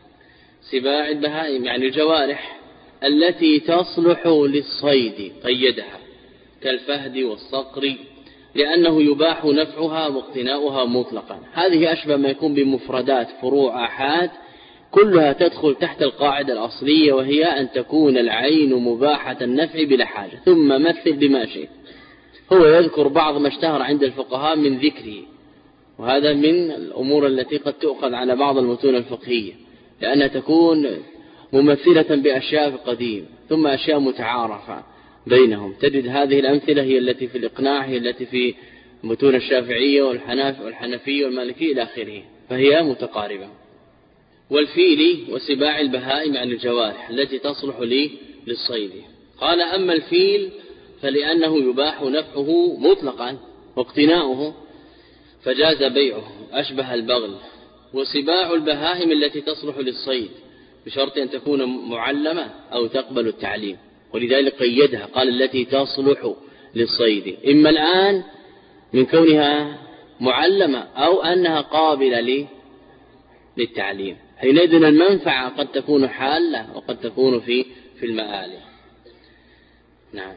سباع البهائم يعني الجوارح التي تصلح للصيد قيدها كالفهد والصقر، لأنه يباح نفعها واقتناؤها مطلقا. هذه أشبه ما يكون بمفردات فروع آحاد كلها تدخل تحت القاعدة الأصلية، وهي أن تكون العين مباحة النفع بلا حاجة. ثم مثل بما شئت. هو يذكر بعض ما اشتهر عند الفقهاء من ذكره، وهذا من الأمور التي قد تؤخذ على بعض المتون الفقهية، لأنها تكون ممثلة بأشياء قديم ثم أشياء متعارفة بينهم. تجد هذه الأمثلة هي التي في الإقناع، هي التي في متون الشافعية والحنفية والمالكية إلى آخره، فهي متقاربة. والفيل وسباع البهائم عن الجوارح التي تصلح لي للصيد. قال أما الفيل فلأنه يباح نفعه مطلقا واقتناؤه فجاز بيعه، أشبه البغل. وسباع البهائم التي تصلح للصيد بشرط أن تكون معلمة أو تقبل التعليم، ولذلك قيدها قال التي تصلح للصيد، إما الآن من كونها معلمة أو أنها قابلة للتعليم. حينئذ المنفعة قد تكون حالة وقد تكون في في المآل. نعم.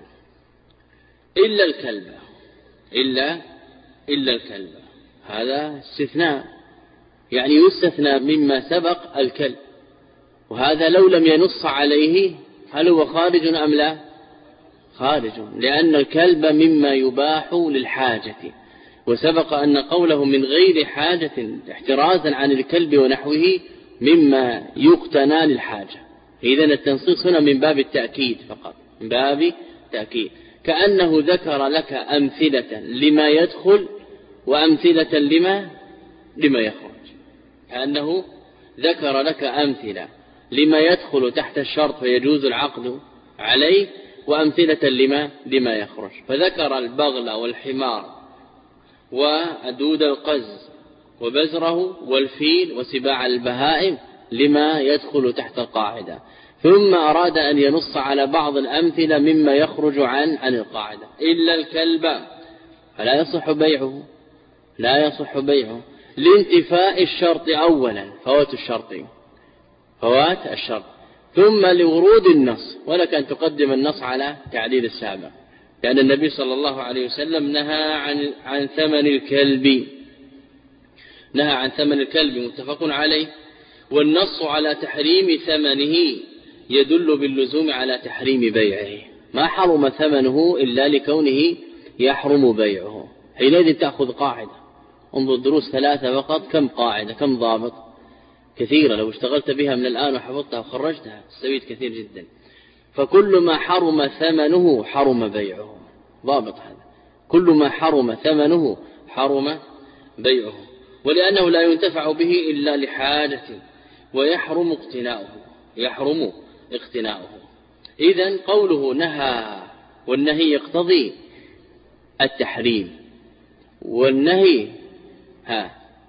إلا الكلب، إلا إلا الكلب هذا استثناء، يعني يستثنى مما سبق الكلب، وهذا لو لم ينص عليه هل هو خارج أم لا؟ خارج، لأن الكلب مما يباح للحاجة، وسبق أن قوله من غير حاجة احترازا عن الكلب ونحوه مما يقتنى للحاجة. إذن التنصيص هنا من باب التأكيد فقط، من باب تأكيد، كأنه ذكر لك أمثلة لما يدخل وأمثلة لما لما يخرج، كأنه ذكر لك أمثلة لما يدخل تحت الشرط فيجوز العقد عليه، وأمثلة لما لما يخرج، فذكر البغل والحمار ودود القز وبزره والفيل وسباع البهائم لما يدخل تحت القاعدة، ثم أراد أن ينص على بعض الأمثلة مما يخرج عن عن القاعدة. إلا الكلب فلا يصح بيعه، لا يصح بيعه لانتفاء الشرط أولا، فوات الشرط فوات الشرط ثم لورود النص، ولك أن تقدم النص على تعليل السابق، لأن النبي صلى الله عليه وسلم نهى عن عن ثمن الكلب، نهى عن ثمن الكلب متفق عليه، والنص على تحريم ثمنه يدل باللزوم على تحريم بيعه، ما حرم ثمنه إلا لكونه يحرم بيعه. حينئذ تأخذ قاعدة، انظر دروس ثلاثة فقط كم قاعدة كم ضابط كثيرة، لو اشتغلت بها من الآن وحفظتها وخرجتها استفيد كثير جدا. فكل ما حرم ثمنه حرم بيعه، ضابط هذا، كل ما حرم ثمنه حرم بيعه، ولأنه لا ينتفع به إلا لحاجة ويحرم اقتناؤه، يحرم اقتناؤه. إذن قوله نهى، والنهي يقتضي التحريم، والنهي ها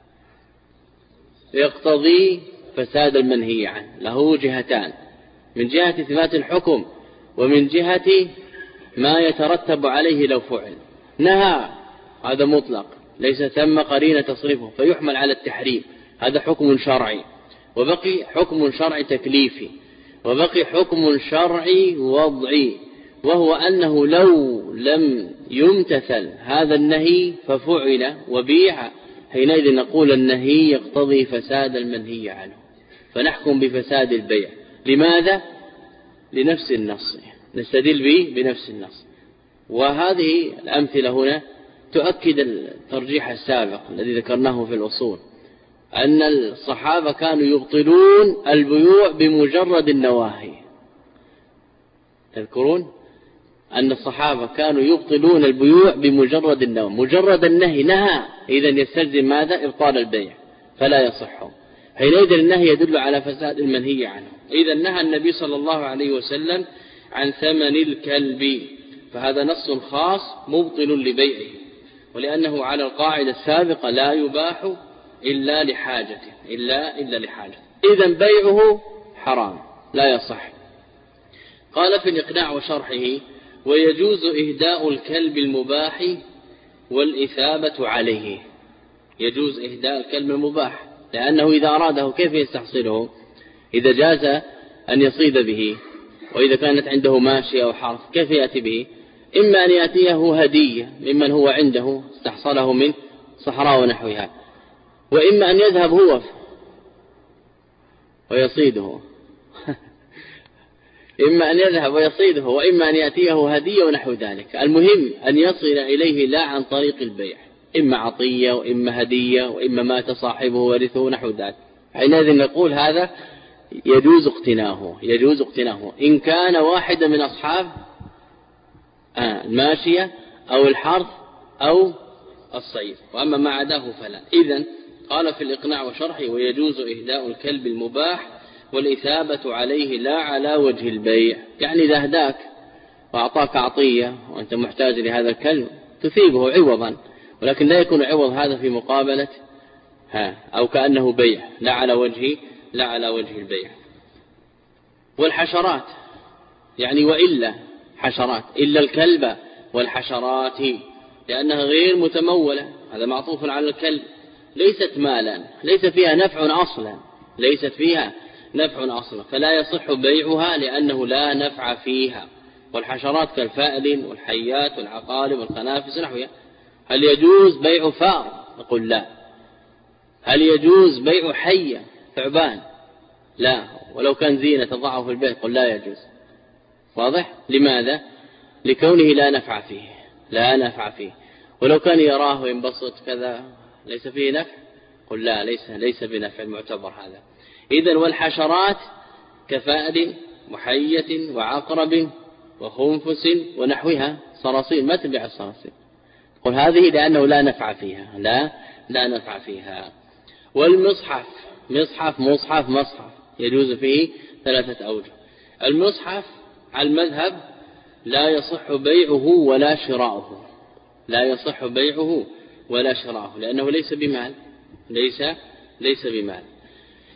يقتضي فساد المنهي عنه، له جهتان، من جهة إثبات الحكم ومن جهة ما يترتب عليه لو فعل. نهى هذا مطلق ليس ثم قرينة تصرفه فيحمل على التحريم، هذا حكم شرعي، وبقي حكم شرعي تكليفي، وبقي حكم شرعي وضعي، وهو أنه لو لم يمتثل هذا النهي ففعل وبيع، حينئذ نقول النهي يقتضي فساد المنهي عنه، فنحكم بفساد البيع. لماذا؟ لنفس النص، نستدل به بنفس النص. وهذه الأمثلة هنا تؤكد الترجيح السابق الذي ذكرناه في الأصول، أن الصحابة كانوا يبطلون البيوع بمجرد النواهي. تذكرون أن الصحابة كانوا يبطلون البيوع بمجرد النواهي، مجرد النهي نهى إذن يستلزم ماذا؟ إبطال البيع فلا يصح، حينئذ النهي يدل على فساد المنهي عنه. إذا نهى النبي صلى الله عليه وسلم عن ثمن الكلب، فهذا نص خاص مبطل لبيعه، ولأنه على القاعدة السابقة لا يباح إلا لحاجته، إلا إلا لحاجته، إذن بيعه حرام لا يصح. قال في الإقناع وشرحه: ويجوز إهداء الكلب المباح والإثابة عليه. يجوز إهداء الكلب المباح، لأنه إذا أراده كيف يستحصله؟ إذا جاز أن يصيد به، وإذا كانت عنده ماشية أو حرث كيف يأتي به؟ إما أن يأتيه هدية ممن هو عنده استحصله من صحراء ونحوها، وإما أن يذهب هو ويصيده إما أن يذهب ويصيده، وإما أن يأتيه هدية ونحو ذلك. المهم أن يصل إليه لا عن طريق البيع، إما عطية وإما هدية وإما مات صاحبه ورثه نحو ذلك، حينئذ نقول هذا يجوز اقتناؤه، يجوز اقتناؤه إن كان واحدا من أصحاب الماشية أو الحرث أو الصيد، وأما ما عداه فلا. إذن قال في الإقناع وشرحه: ويجوز إهداء الكلب المباح والإثابة عليه لا على وجه البيع، يعني إذا أهداك وأعطاك عطية وأنت محتاج لهذا الكلب تثيبه عوضا، ولكن لا يكون عوض هذا في مقابلة ها أو كأنه بيع، لا على وجه لا على وجه البيع. والحشرات يعني وإلا حشرات، إلا الكلب والحشرات، لأنها غير متمولة، هذا معطوف على الكلب، ليست مالا، ليس فيها نفع أصلا، ليست فيها نفع أصلا، فلا يصح بيعها لأنه لا نفع فيها. والحشرات كالفأل والحيات والعقارب والخنافس نحوها. هل يجوز بيع فار؟ نقول لا. هل يجوز بيع حية ثعبان؟ لا، ولو كان زينة تضعه في البيت قل لا يجوز. واضح؟ لماذا؟ لكونه لا نفع فيه، لا نفع فيه. ولو كان يراه وينبسط كذا ليس فيه نفع؟ قل لا، ليس ليس بنفع المعتبر هذا. إذن والحشرات كفأل وحية وعقرب وخنفس ونحوها، صراصير ما تبيع الصراصير، قل هذه لأنه لا نفع فيها، لا لا نفع فيها. والمصحف، مصحف مصحف مصحف يجوز فيه ثلاثة أوجه. المصحف على المذهب لا يصح بيعه ولا شراؤه، لا يصح بيعه ولا شراؤه، لأنه ليس بمال، ليس ليس بمال.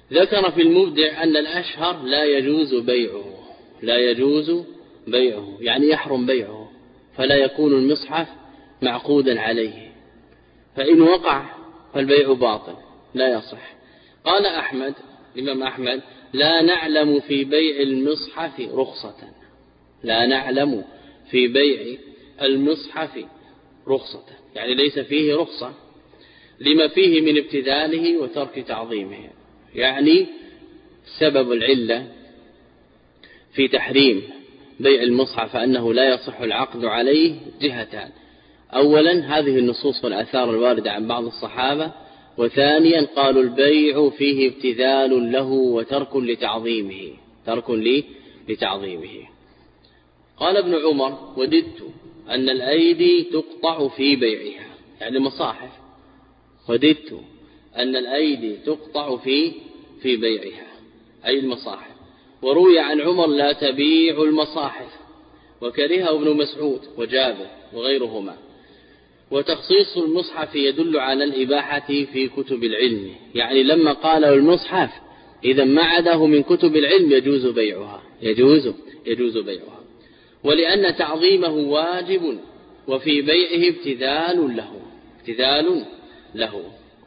ذكر في المبدع أن الأشهر لا يجوز بيعه، لا يجوز بيعه يعني يحرم بيعه، فلا يكون المصحف معقودا عليه، فإن وقع فالبيع باطل لا يصح. قال أحمد الإمام أحمد: لا نعلم في بيع المصحف رخصة، لا نعلم في بيع المصحف رخصة، يعني ليس فيه رخصة لما فيه من ابتذاله وترك تعظيمه. يعني سبب العلة في تحريم بيع المصحف أنه لا يصح العقد عليه جهتان: أولا هذه النصوص والآثار الواردة عن بعض الصحابة، وثانيا قالوا البيع فيه ابتذال له وترك لتعظيمه، ترك لي لتعظيمه. قال ابن عمر: وددت أن الأيدي تقطع في بيعها، يعني مصاحف، وددت أن الأيدي تقطع في في بيعها أي المصاحف. وروي عن عمر: لا تبيع المصاحف، وكرهه ابن مسعود وجابر وغيرهما. وتخصيص المصحف يدل على الإباحة في كتب العلم، يعني لما قالوا المصحف إذا ما عداه من كتب العلم يجوز بيعها، يجوز يجوز بيعها، ولأن تعظيمه واجب وفي بيعه ابتذال له، ابتذال له.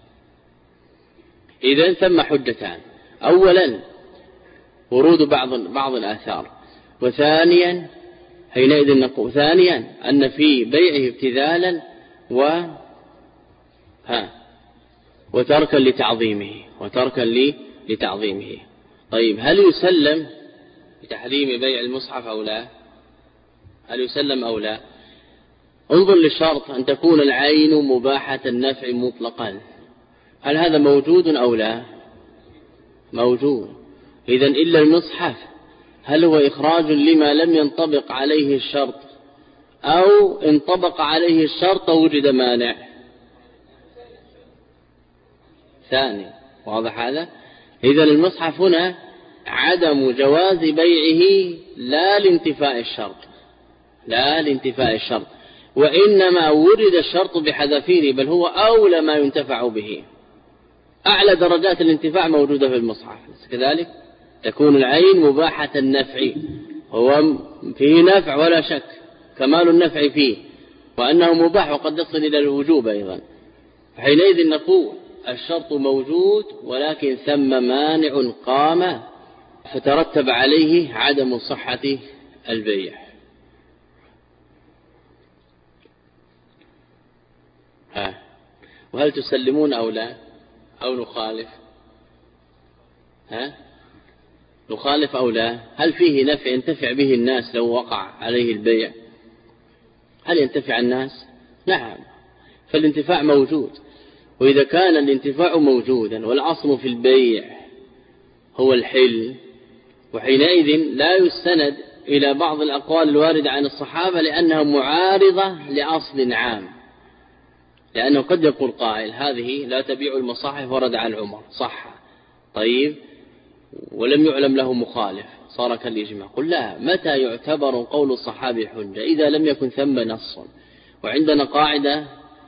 إذن ثم حجتان: أولا ورود بعض بعض الآثار، وثانيا حينئذ نقول ثانيا أن في بيعه ابتذالا و ها وتركا لتعظيمه، وتركا لي لتعظيمه. طيب هل يسلم بتحريم بيع المصحف أو لا؟ هل يسلم أو لا؟ انظر للشرط أن تكون العين مباحة النفع مطلقا، هل هذا موجود أو لا؟ موجود. إذن إلا المصحف هل هو إخراج لما لم ينطبق عليه الشرط، أو انطبق عليه الشرط وجد مانع؟ ثاني، واضح هذا؟ إذن المصحف هنا عدم جواز بيعه لا لانتفاء الشرط، لا لانتفاء الشرط، وإنما ورد الشرط بحذافيره، بل هو أولى ما ينتفع به، أعلى درجات الانتفاع موجودة في المصحف. كذلك تكون العين مباحة النفع، هو فيه نفع ولا شك، كمال النفع فيه، وأنه مباح وقد يصل إلى الوجوب أيضا. حينئذ نقول الشرط موجود، ولكن ثم مانع قام فترتب عليه عدم صحة البيع. ها، وهل تسلمون أو لا أو نخالف؟ ها، نخالف أو لا؟ هل فيه نفع ينتفع به الناس لو وقع عليه البيع؟ هل ينتفع الناس؟ نعم، فالانتفاع موجود. وإذا كان الانتفاع موجودا والعصم في البيع هو الحل، وحينئذ لا يستند إلى بعض الأقوال الواردة عن الصحابة لأنها معارضة لأصل عام، لأنه قد يقول قائل: هذه لا تبيع المصاحف ورد عن عمر، صح، طيب، ولم يعلم له مخالف، صار كالإجماع. قل لا، متى يعتبر قول الصحابي حجة؟ إذا لم يكن ثم نص. وعندنا قاعدة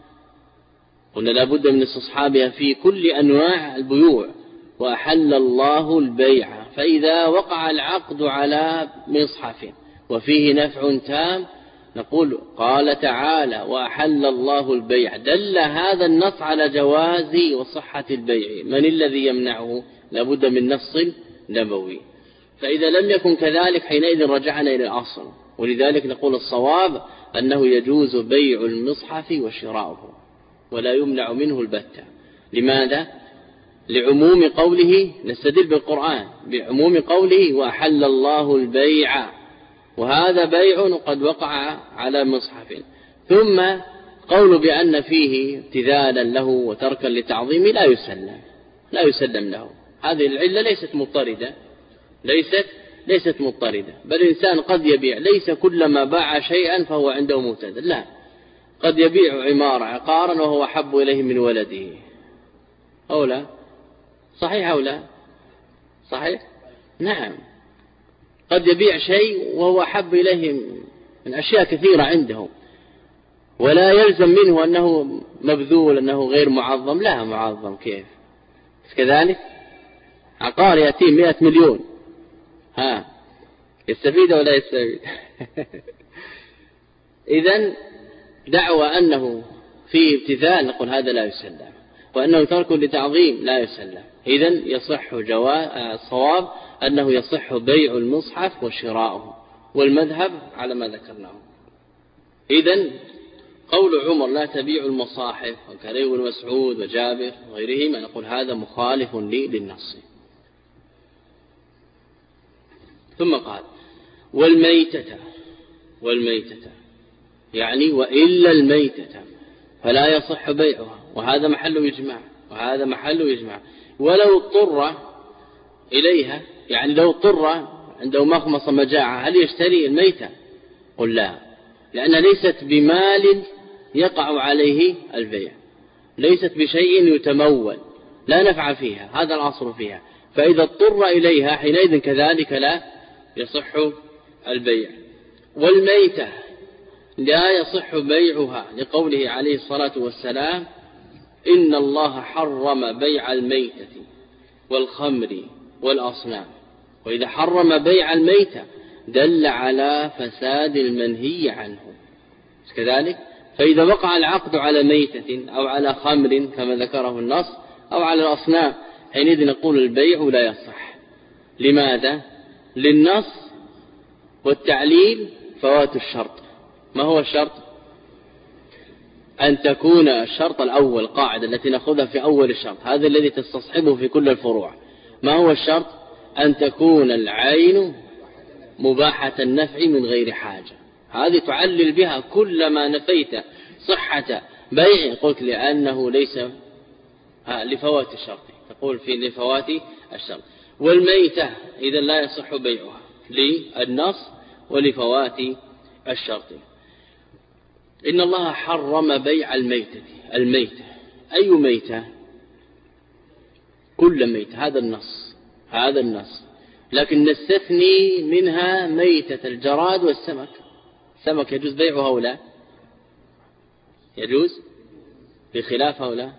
قلنا لا بد من استصحابها في كل أنواع البيوع: وأحل الله البيع، فإذا وقع العقد على مصحف وفيه نفع تام نقول قال تعالى: وأحل الله البيع، دل هذا النص على جواز وصحة البيع. من الذي يمنعه؟ لا بد من نص نبوي. فإذا لم يكن كذلك حينئذ رجعنا إلى الأصل، ولذلك نقول الصواب أنه يجوز بيع المصحف وشراؤه ولا يمنع منه البتة. لماذا؟ لعموم قوله، نستدل بالقرآن بعموم قوله: وأحل الله البيع، وهذا بيع قد وقع على مصحف. ثم قول بأن فيه ابتذالا له وتركا لتعظيم لا يسلم، لا يسلم له. هذه العلة ليست مضطردة، ليست ليست مضطردة، بل الإنسان قد يبيع، ليس كلما باع شيئا فهو عنده مبتذل، لا، قد يبيع عمارة عقارا وهو أحب إليه من ولده، أو لا؟ صحيح أو لا؟ صحيح؟ نعم، قد يبيع شيء وهو أحب إليه من أشياء كثيرة عنده، ولا يلزم منه أنه مبذول، أنه غير معظم، لا، معظم كيف كذلك؟ عقار يأتي مئة مليون، ها يستفيد ولا يستفيد؟ إذن دعوى أنه في امتثال نقول هذا لا يسلم، وأنه ترك لتعظيم لا يسلم. إذن يصح الصواب أنه يصح بيع المصحف وشراؤه، والمذهب على ما ذكرناه. إذن قول عمر لا تبيع المصاحف وكريم بن مسعود وجابر وغيرهما نقول هذا مخالف لي للنص. ثم قال والميتة، والميتة يعني وإلا الميتة فلا يصح بيعها، وهذا محل يجمع، وهذا محل يجمع. ولو اضطر إليها، يعني لو اضطر عنده مخمصة مجاعة هل يشتري الميتة؟ قل لا، لأنها ليست بمال يقع عليه البيع، ليست بشيء يتمول لا نفع فيها، هذا الأصل فيها. فإذا اضطر إليها حينئذ كذلك لا يصح البيع. والميتة لا يصح بيعها لقوله عليه الصلاة والسلام إن الله حرم بيع الميتة والخمر والأصنام. وإذا حرم بيع الميتة دل على فساد المنهي عنه كذلك. فإذا وقع العقد على ميتة أو على خمر كما ذكره النص أو على الأصنام حينئذ نقول البيع لا يصح. لماذا؟ للنص والتعليل فوات الشرط. ما هو الشرط؟ أن تكون الشرط الأول قاعدة التي نأخذها في أول الشرط، هذا الذي تستصحبه في كل الفروع. ما هو الشرط؟ أن تكون العين مباحة النفع من غير حاجة. هذه تعلل بها كل ما نفيت صحة بيع قلت لأنه ليس لفوات الشرط، تقول في لفوات الشرط. والميتة إذا لا يصح بيعها للنص ولفوات الشرط. إن الله حرم بيع الميتة. الميتة أي ميتة؟ كل ميتة، هذا النص، هذا النص. لكن نستثني منها ميتة الجراد والسمك. السمك يجوز بيعه أو لا؟ يجوز في خلاف أو لا؟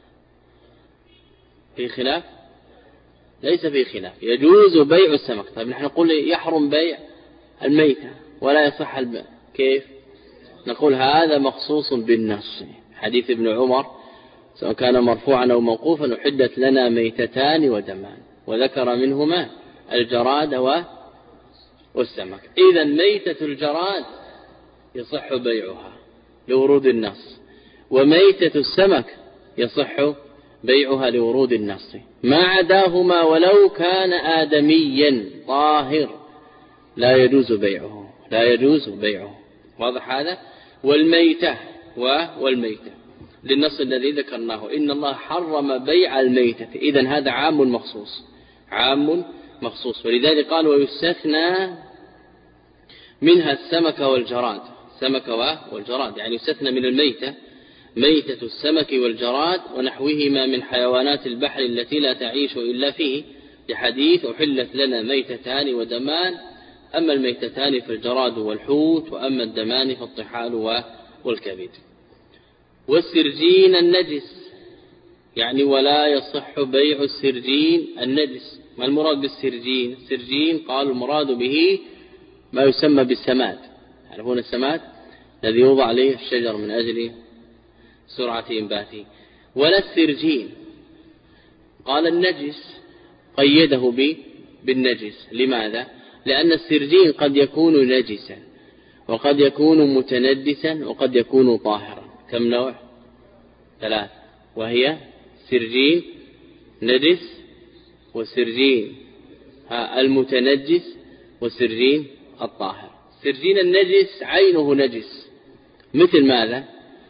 في خلاف؟ ليس في خلاف، يجوز بيع السمك. طيب نحن نقول يحرم بيع الميتة ولا يصح البيع، كيف؟ نقول هذا مخصوص بالنص. حديث ابن عمر سواء كان مرفوعا أو موقوفا أحدت لنا ميتتان ودمان، وذكر منهما الجراد والسمك. إذا ميتة الجراد يصح بيعها لورود النص، وميتة السمك يصح بيعها لورود النص، ما عداهما ولو كان آدميا طاهر لا يجوز بيعه، لا يجوز بيعه. واضح هذا؟ والميتة والميتة للنص الذي ذكرناه إن الله حرم بيع الميتة. إذن هذا عام مخصوص، عام مخصوص. ولذلك قال ويستثنى منها السمك والجراد. السمك والجراد يعني يستثنى من الميتة ميتة السمك والجراد ونحوهما من حيوانات البحر التي لا تعيش إلا فيه، لحديث أحلت لنا ميتتان ودمان، أما الميتتان فالجراد والحوت، وأما الدمان فالطحال والكبد. والسرجين النجس يعني ولا يصح بيع السرجين النجس. ما المراد بالسرجين؟ السرجين قال المراد به ما يسمى بالسماد. تعرفون السماد الذي يوضع عليه الشجر من أجل سرعة إنباته. ولا السرجين قال النجس قيده بالنجس. لماذا؟ لأن السرجين قد يكون نجسا وقد يكون متندسا وقد يكون طاهرا. كم نوع؟ ثلاث، وهي سرجين نجس وسرجين المتنجس وسرجين الطاهر. سرجين النجس عينه نجس، مثل ماذا؟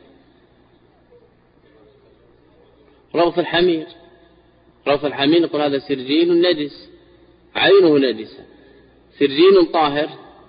روث الحمير. روث الحمير نقول هذا سرجين نجس عينه نجسة. سرجين طاهر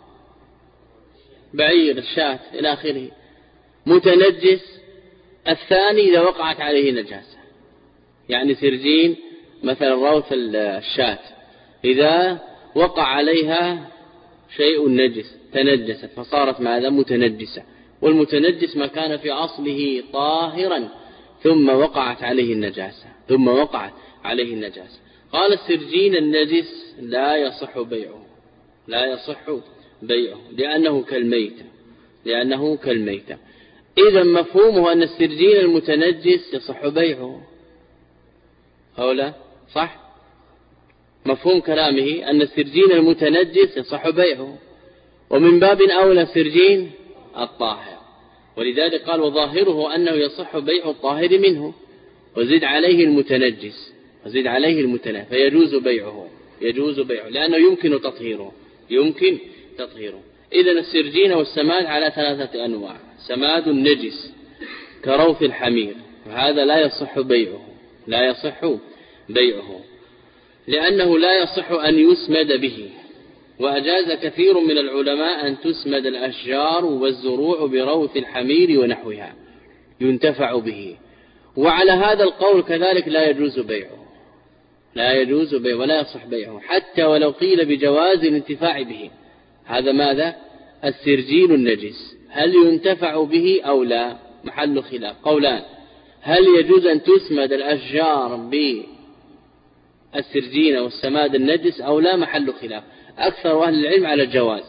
بعير الشاة إلى آخره. متنجس الثاني إذا وقعت عليه نجاسة، يعني سرجين مثلا روث الشاة إذا وقع عليها شيء نجس تنجست فصارت ماذا؟ متنجسة. والمتنجس ما كان في أصله طاهرا ثم وقعت عليه النجاسة ثم وقعت عليه النجاسة. قال السرجين النجس لا يصح بيعه، لا يصح بيعه لأنه كالميتة، لأنه كالميتة. إذا مفهومه أن السرجين المتنجس يصح بيعه أو لا؟ صح؟ مفهوم كلامه أن السرجين المتنجس يصح بيعه، ومن باب أولى السرجين الطاهر، ولذلك قال وظاهره أنه يصح بيع الطاهر منه، وزد عليه المتنجس، وزد عليه المتنجس فيجوز بيعه، يجوز بيعه لأنه يمكن تطهيره، يمكن تطهيره. إذن السرجين والسماد على ثلاثة أنواع: سماد نجس كروث الحمير، وهذا لا يصح بيعه، لا يصح بيعه لأنه لا يصح أن يسمد به. وأجاز كثير من العلماء أن تسمد الأشجار والزروع بروث الحمير ونحوها ينتفع به، وعلى هذا القول كذلك لا يجوز بيعه، لا يجوز بيعه ولا يصح بيعه حتى ولو قيل بجواز الانتفاع به. هذا ماذا؟ السرجين النجس هل ينتفع به أو لا؟ محل خلاف، قولان: هل يجوز أن تسمد الأشجار بالسرجين والسماد النجس أو لا؟ محل خلاف، أكثر أهل العلم على الجواز.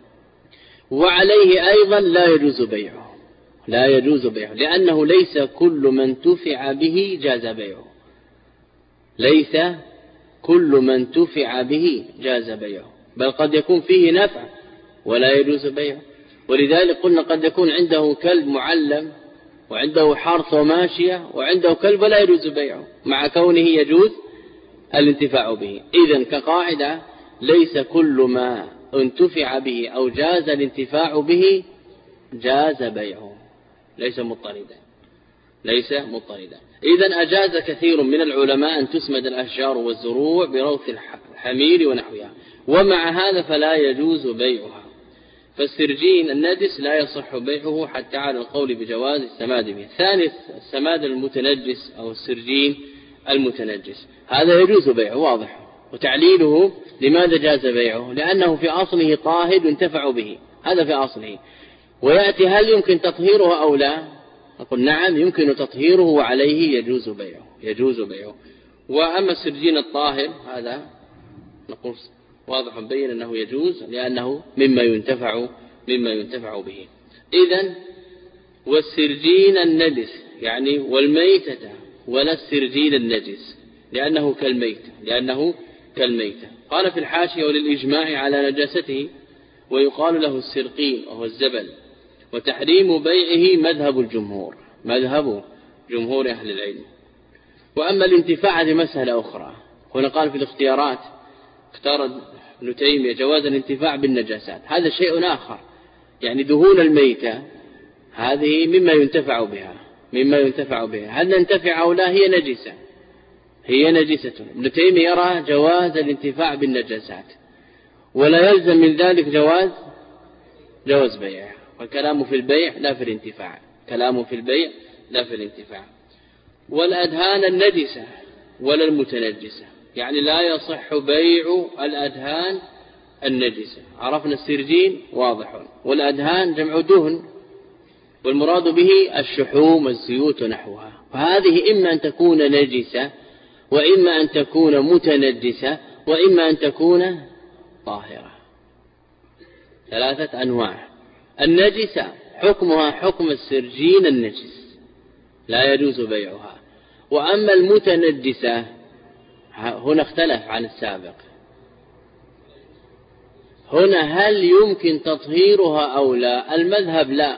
وعليه أيضا لا يجوز بيعه، لا يجوز بيعه لأنه ليس كل من انتفع به جاز بيعه، ليس كل من انتفع به جاز بيعه، بل قد يكون فيه نفع ولا يجوز بيعه. ولذلك قلنا قد يكون عنده كلب معلم وعنده حرث وماشية وعنده كلب ولا يجوز بيعه مع كونه يجوز الانتفاع به. إذن كقاعدة ليس كل ما انتفع به أو جاز الانتفاع به جاز بيعه، ليس مضطردا، ليس مضطردا. إذن أجاز كثير من العلماء أن تسمد الأشجار والزروع بروث الحمير ونحوها، ومع هذا فلا يجوز بيعها. فالسرجين النجس لا يصح بيعه حتى على القول بجواز السماد به. ثاني السماد المتنجس أو السرجين المتنجس هذا يجوز بيعه واضح. وتعليله لماذا جاز بيعه؟ لأنه في أصله طاهر ينتفع به، هذا في أصله. ويأتي هل يمكن تطهيره أو لا؟ نقول نعم يمكن تطهيره وعليه يجوز بيعه، يجوز بيعه. وأما السرجين الطاهر هذا نقول واضح بين أنه يجوز لأنه مما ينتفع مما ينتفع به. إذن والسرجين النجس يعني والميتة ولا السرجين النجس لأنه كالميتة، لأنه كالميتة. قال في الحاشية وللإجماع على نجاسته ويقال له السرقين وهو الزبل، وتحريم بيعه مذهب الجمهور، مذهب جمهور أهل العلم. وأما الانتفاع هذه مسألة أخرى. هنا قال في الاختيارات اختار ابن تيمية جواز الانتفاع بالنجاسات، هذا شيء آخر، يعني دهون الميتة هذه مما ينتفع بها، مما ينتفع بها، هل ننتفع أو لا؟ هي نجسة، هي نجسة. ابن تيمية يرى جواز الانتفاع بالنجاسات ولا يلزم من ذلك جواز جواز بيع، والكلام في البيع لا في الانتفاع، كلام في البيع لا في الانتفاع. والأدهان النجسة ولا المتنجسة، يعني لا يصح بيع الأدهان النجسة. عرفنا السرجين واضح، والأدهان جمع دهن، والمراد به الشحوم الزيوت ونحوها، فهذه إما أن تكون نجسة وإما أن تكون متنجسة وإما أن تكون طاهرة، ثلاثة أنواع. النجسة حكمها حكم السرجين النجس لا يجوز بيعها. وأما المتنجسة هنا اختلف عن السابق، هنا هل يمكن تطهيرها أو لا؟ المذهب لا،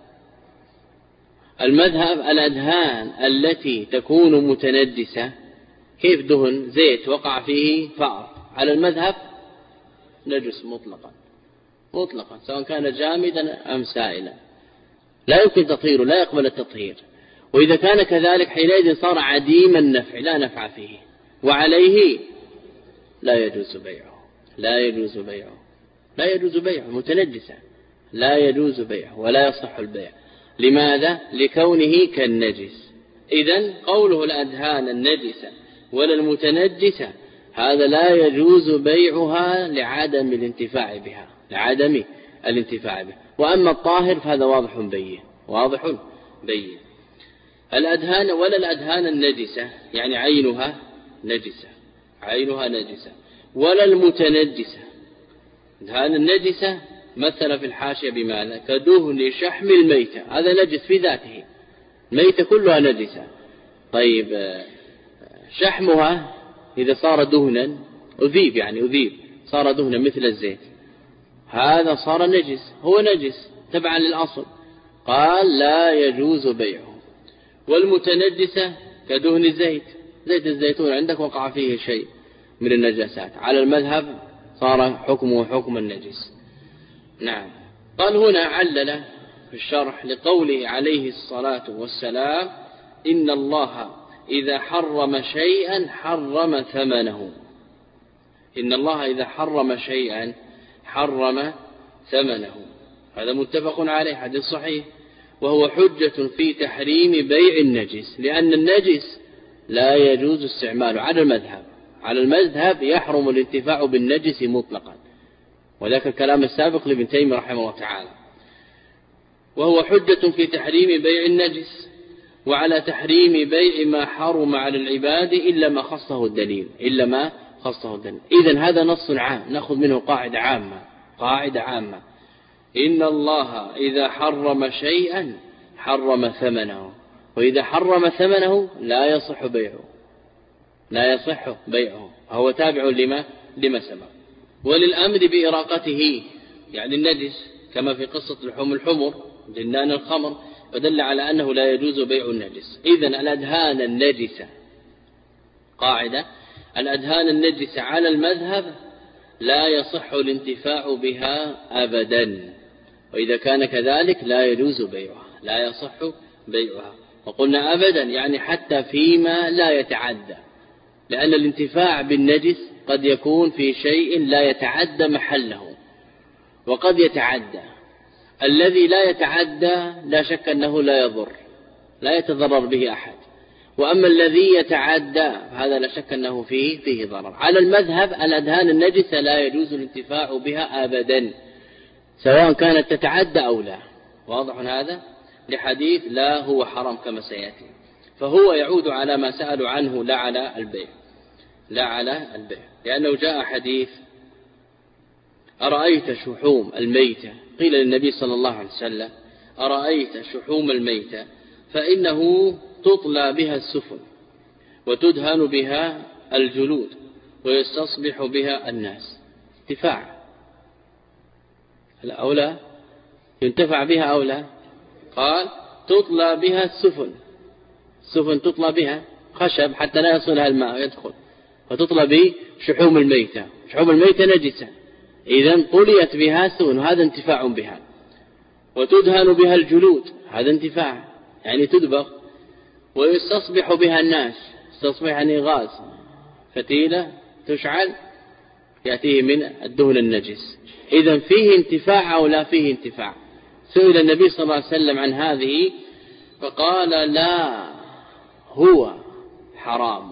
المذهب الأدهان التي تكون متنجسة كيف دهن زيت وقع فيه فأر، على المذهب نجس مطلقا مطلقا سواء كان جامدا أم سائلا، لا يمكن تطهيره، لا يقبل التطهير. وإذا كان كذلك حينئذ صار عديم النفع، لا نفع فيه، وعليه لا يجوز بيعه، لا يجوز بيعه، لا يجوز بيعه متنجسة، لا يجوز بيعه ولا يصح البيع. لماذا؟ لكونه كالنجس. إذن قوله الأدهان النجسة ولا المتنجسة هذا لا يجوز بيعها لعدم الانتفاع بها، لعدم الانتفاع بها. وأما الطاهر فهذا واضح بين، واضح بين. الأدهان ولا الأدهان النجسة يعني عينها نجسة، عينها نجسة. ولا المتنجسة. هذا النجسة مثل في الحاشية بماذا؟ كدهن شحم الميتة، هذا نجس في ذاته، الميتة كلها نجسة. طيب شحمها إذا صار دهنا أذيب، يعني أذيب صار دهنا مثل الزيت، هذا صار نجس، هو نجس تبعا للأصل، قال لا يجوز بيعه. والمتنجسة كدهن الزيت، زيت الزيتون عندك وقع فيه شيء من النجاسات، على المذهب صار حكمه حكم النجس. نعم. قال هنا علل في الشرح لقوله عليه الصلاة والسلام إن الله إذا حرم شيئا حرم ثمنه. إن الله إذا حرم شيئا حرم ثمنه، هذا متفق عليه، حديث صحيح، وهو حجة في تحريم بيع النجس، لأن النجس لا يجوز استعماله على المذهب، على المذهب يحرم الانتفاع بالنجس مطلقا، وذاك الكلام السابق لابن تيمية رحمه الله تعالى. وهو حجة في تحريم بيع النجس، وعلى تحريم بيع ما حرم على العباد إلا ما خصه الدليل، إلا ما خصه الدليل. إذن هذا نص عام، نأخذ منه قاعدة عامة، قاعدة عامة: إن الله إذا حرم شيئا حرم ثمنه، وإذا حرم ثمنه لا يصح بيعه، لا يصح بيعه، هو تابع لما لما سبق. وللأمر بإراقته، يعني النجس، كما في قصة لحوم الحمر جنان الخمر، ودل على أنه لا يجوز بيع النجس. إذن الأدهان النجسة، قاعدة: الأدهان النجسة على المذهب لا يصح الانتفاع بها أبدا، وإذا كان كذلك لا يجوز بيعها، لا يصح بيعها. وقلنا أبدا يعني حتى فيما لا يتعدى، لأن الانتفاع بالنجس قد يكون في شيء لا يتعدى محله، وقد يتعدى. الذي لا يتعدى لا شك أنه لا يضر، لا يتضرر به أحد، وأما الذي يتعدى هذا لا شك أنه فيه فيه ضرر. على المذهب الأدهان النجسة لا يجوز الانتفاع بها أبدا، سواء كانت تتعدى أو لا، واضح هذا؟ لحديث لا هو حرام كما سيأتي، فهو يعود على ما سألوا عنه لا على البيع، لا على البيع، لأنه جاء حديث: أرأيت شحوم الميتة، قيل للنبي صلى الله عليه وسلم: أرأيت شحوم الميتة فإنه تطلى بها السفن وتدهن بها الجلود ويستصبح بها الناس، انتفاع أو لا؟ ينتفع بها أو لا؟ قال: تطلى بها السفن، السفن تطلى بها خشب حتى لا يصلها الماء ويدخل، فتطلى بشحوم الميتة، شحوم الميتة نجسة، إذن طليت بها السفن، وهذا انتفاع بها. وتدهن بها الجلود، هذا انتفاع يعني تدبغ. ويستصبح بها الناس، استصبح يعني غاز، فتيلة تشعل يأتيه من الدهن النجس، إذن فيه انتفاع أو لا فيه انتفاع؟ سئل النبي صلى الله عليه وسلم عن هذه فقال: لا هو حرام،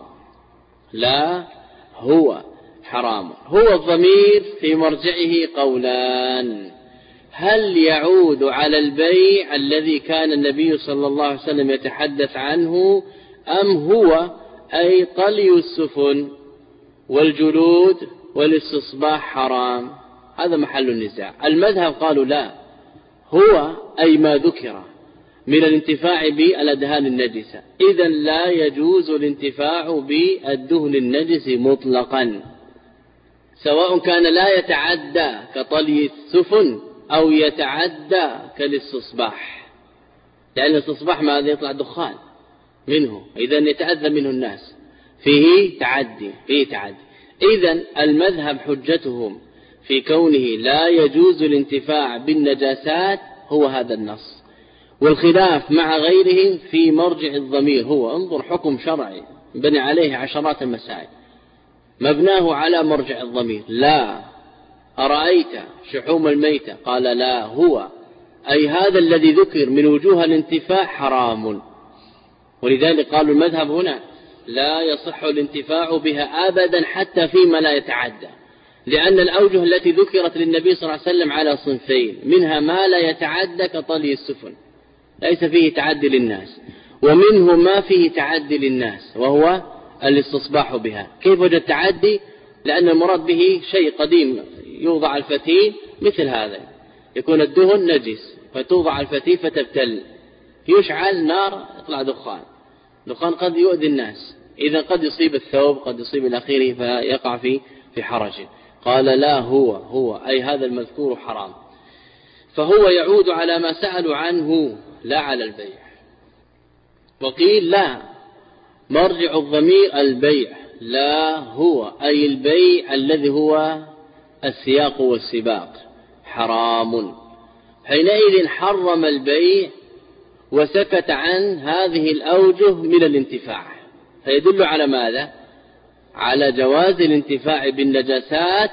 لا هو حرام. هو الضمير في مرجعه قولان: هل يعود على البيع الذي كان النبي صلى الله عليه وسلم يتحدث عنه، أم هو أي طلي السفن والجلود والاستصباح حرام؟ هذا محل النزاع. المذهب قالوا لا، هو أي ما ذكر من الانتفاع بالأدهان النجسة، إذن لا يجوز الانتفاع بالدهن النجس مطلقا، سواء كان لا يتعدى كطلي السفن أو يتعدى كالاستصباح، لأن الاستصباح ماذا؟ يطلع دخان منه، إذن يتأذى منه الناس، فيه تعدي، فيه تعدي. إذن المذهب حجتهم في كونه لا يجوز الانتفاع بالنجاسات هو هذا النص، والخلاف مع غيرهم في مرجع الضمير. هو انظر حكم شرعي بني عليه عشرات المسائل، مبناه على مرجع الضمير. لا أرأيت شحوم الميتة، قال لا هو أي هذا الذي ذكر من وجوه الانتفاع حرام، ولذلك قالوا المذهب هنا لا يصح الانتفاع بها أبدا حتى فيما لا يتعدى، لأن الأوجه التي ذكرت للنبي صلى الله عليه وسلم على صنفين: منها ما لا يتعدى كطلي السفن ليس فيه تعدي للناس، ومنه ما فيه تعدي للناس وهو الاستصباح بها. كيف وجد التعدي؟ لأن المراد به شيء قديم يوضع الفتيل مثل هذا، يكون الدهن نجس فتوضع الفتيل فتبتل، يشعل نار يطلع دخان، دخان قد يؤذي الناس، إذا قد يصيب الثوب قد يصيب الأخير فيقع في في حرج. قال لا هو هو أي هذا المذكور حرام، فهو يعود على ما سألوا عنه لا على البيع. وقيل لا، مرجع الضمير البيع، لا هو أي البيع الذي هو السياق والسباق حرام، حينئذ حرم البيع وسكت عن هذه الأوجه من الانتفاع، فيدل على ماذا؟ على جواز الانتفاع بالنجاسات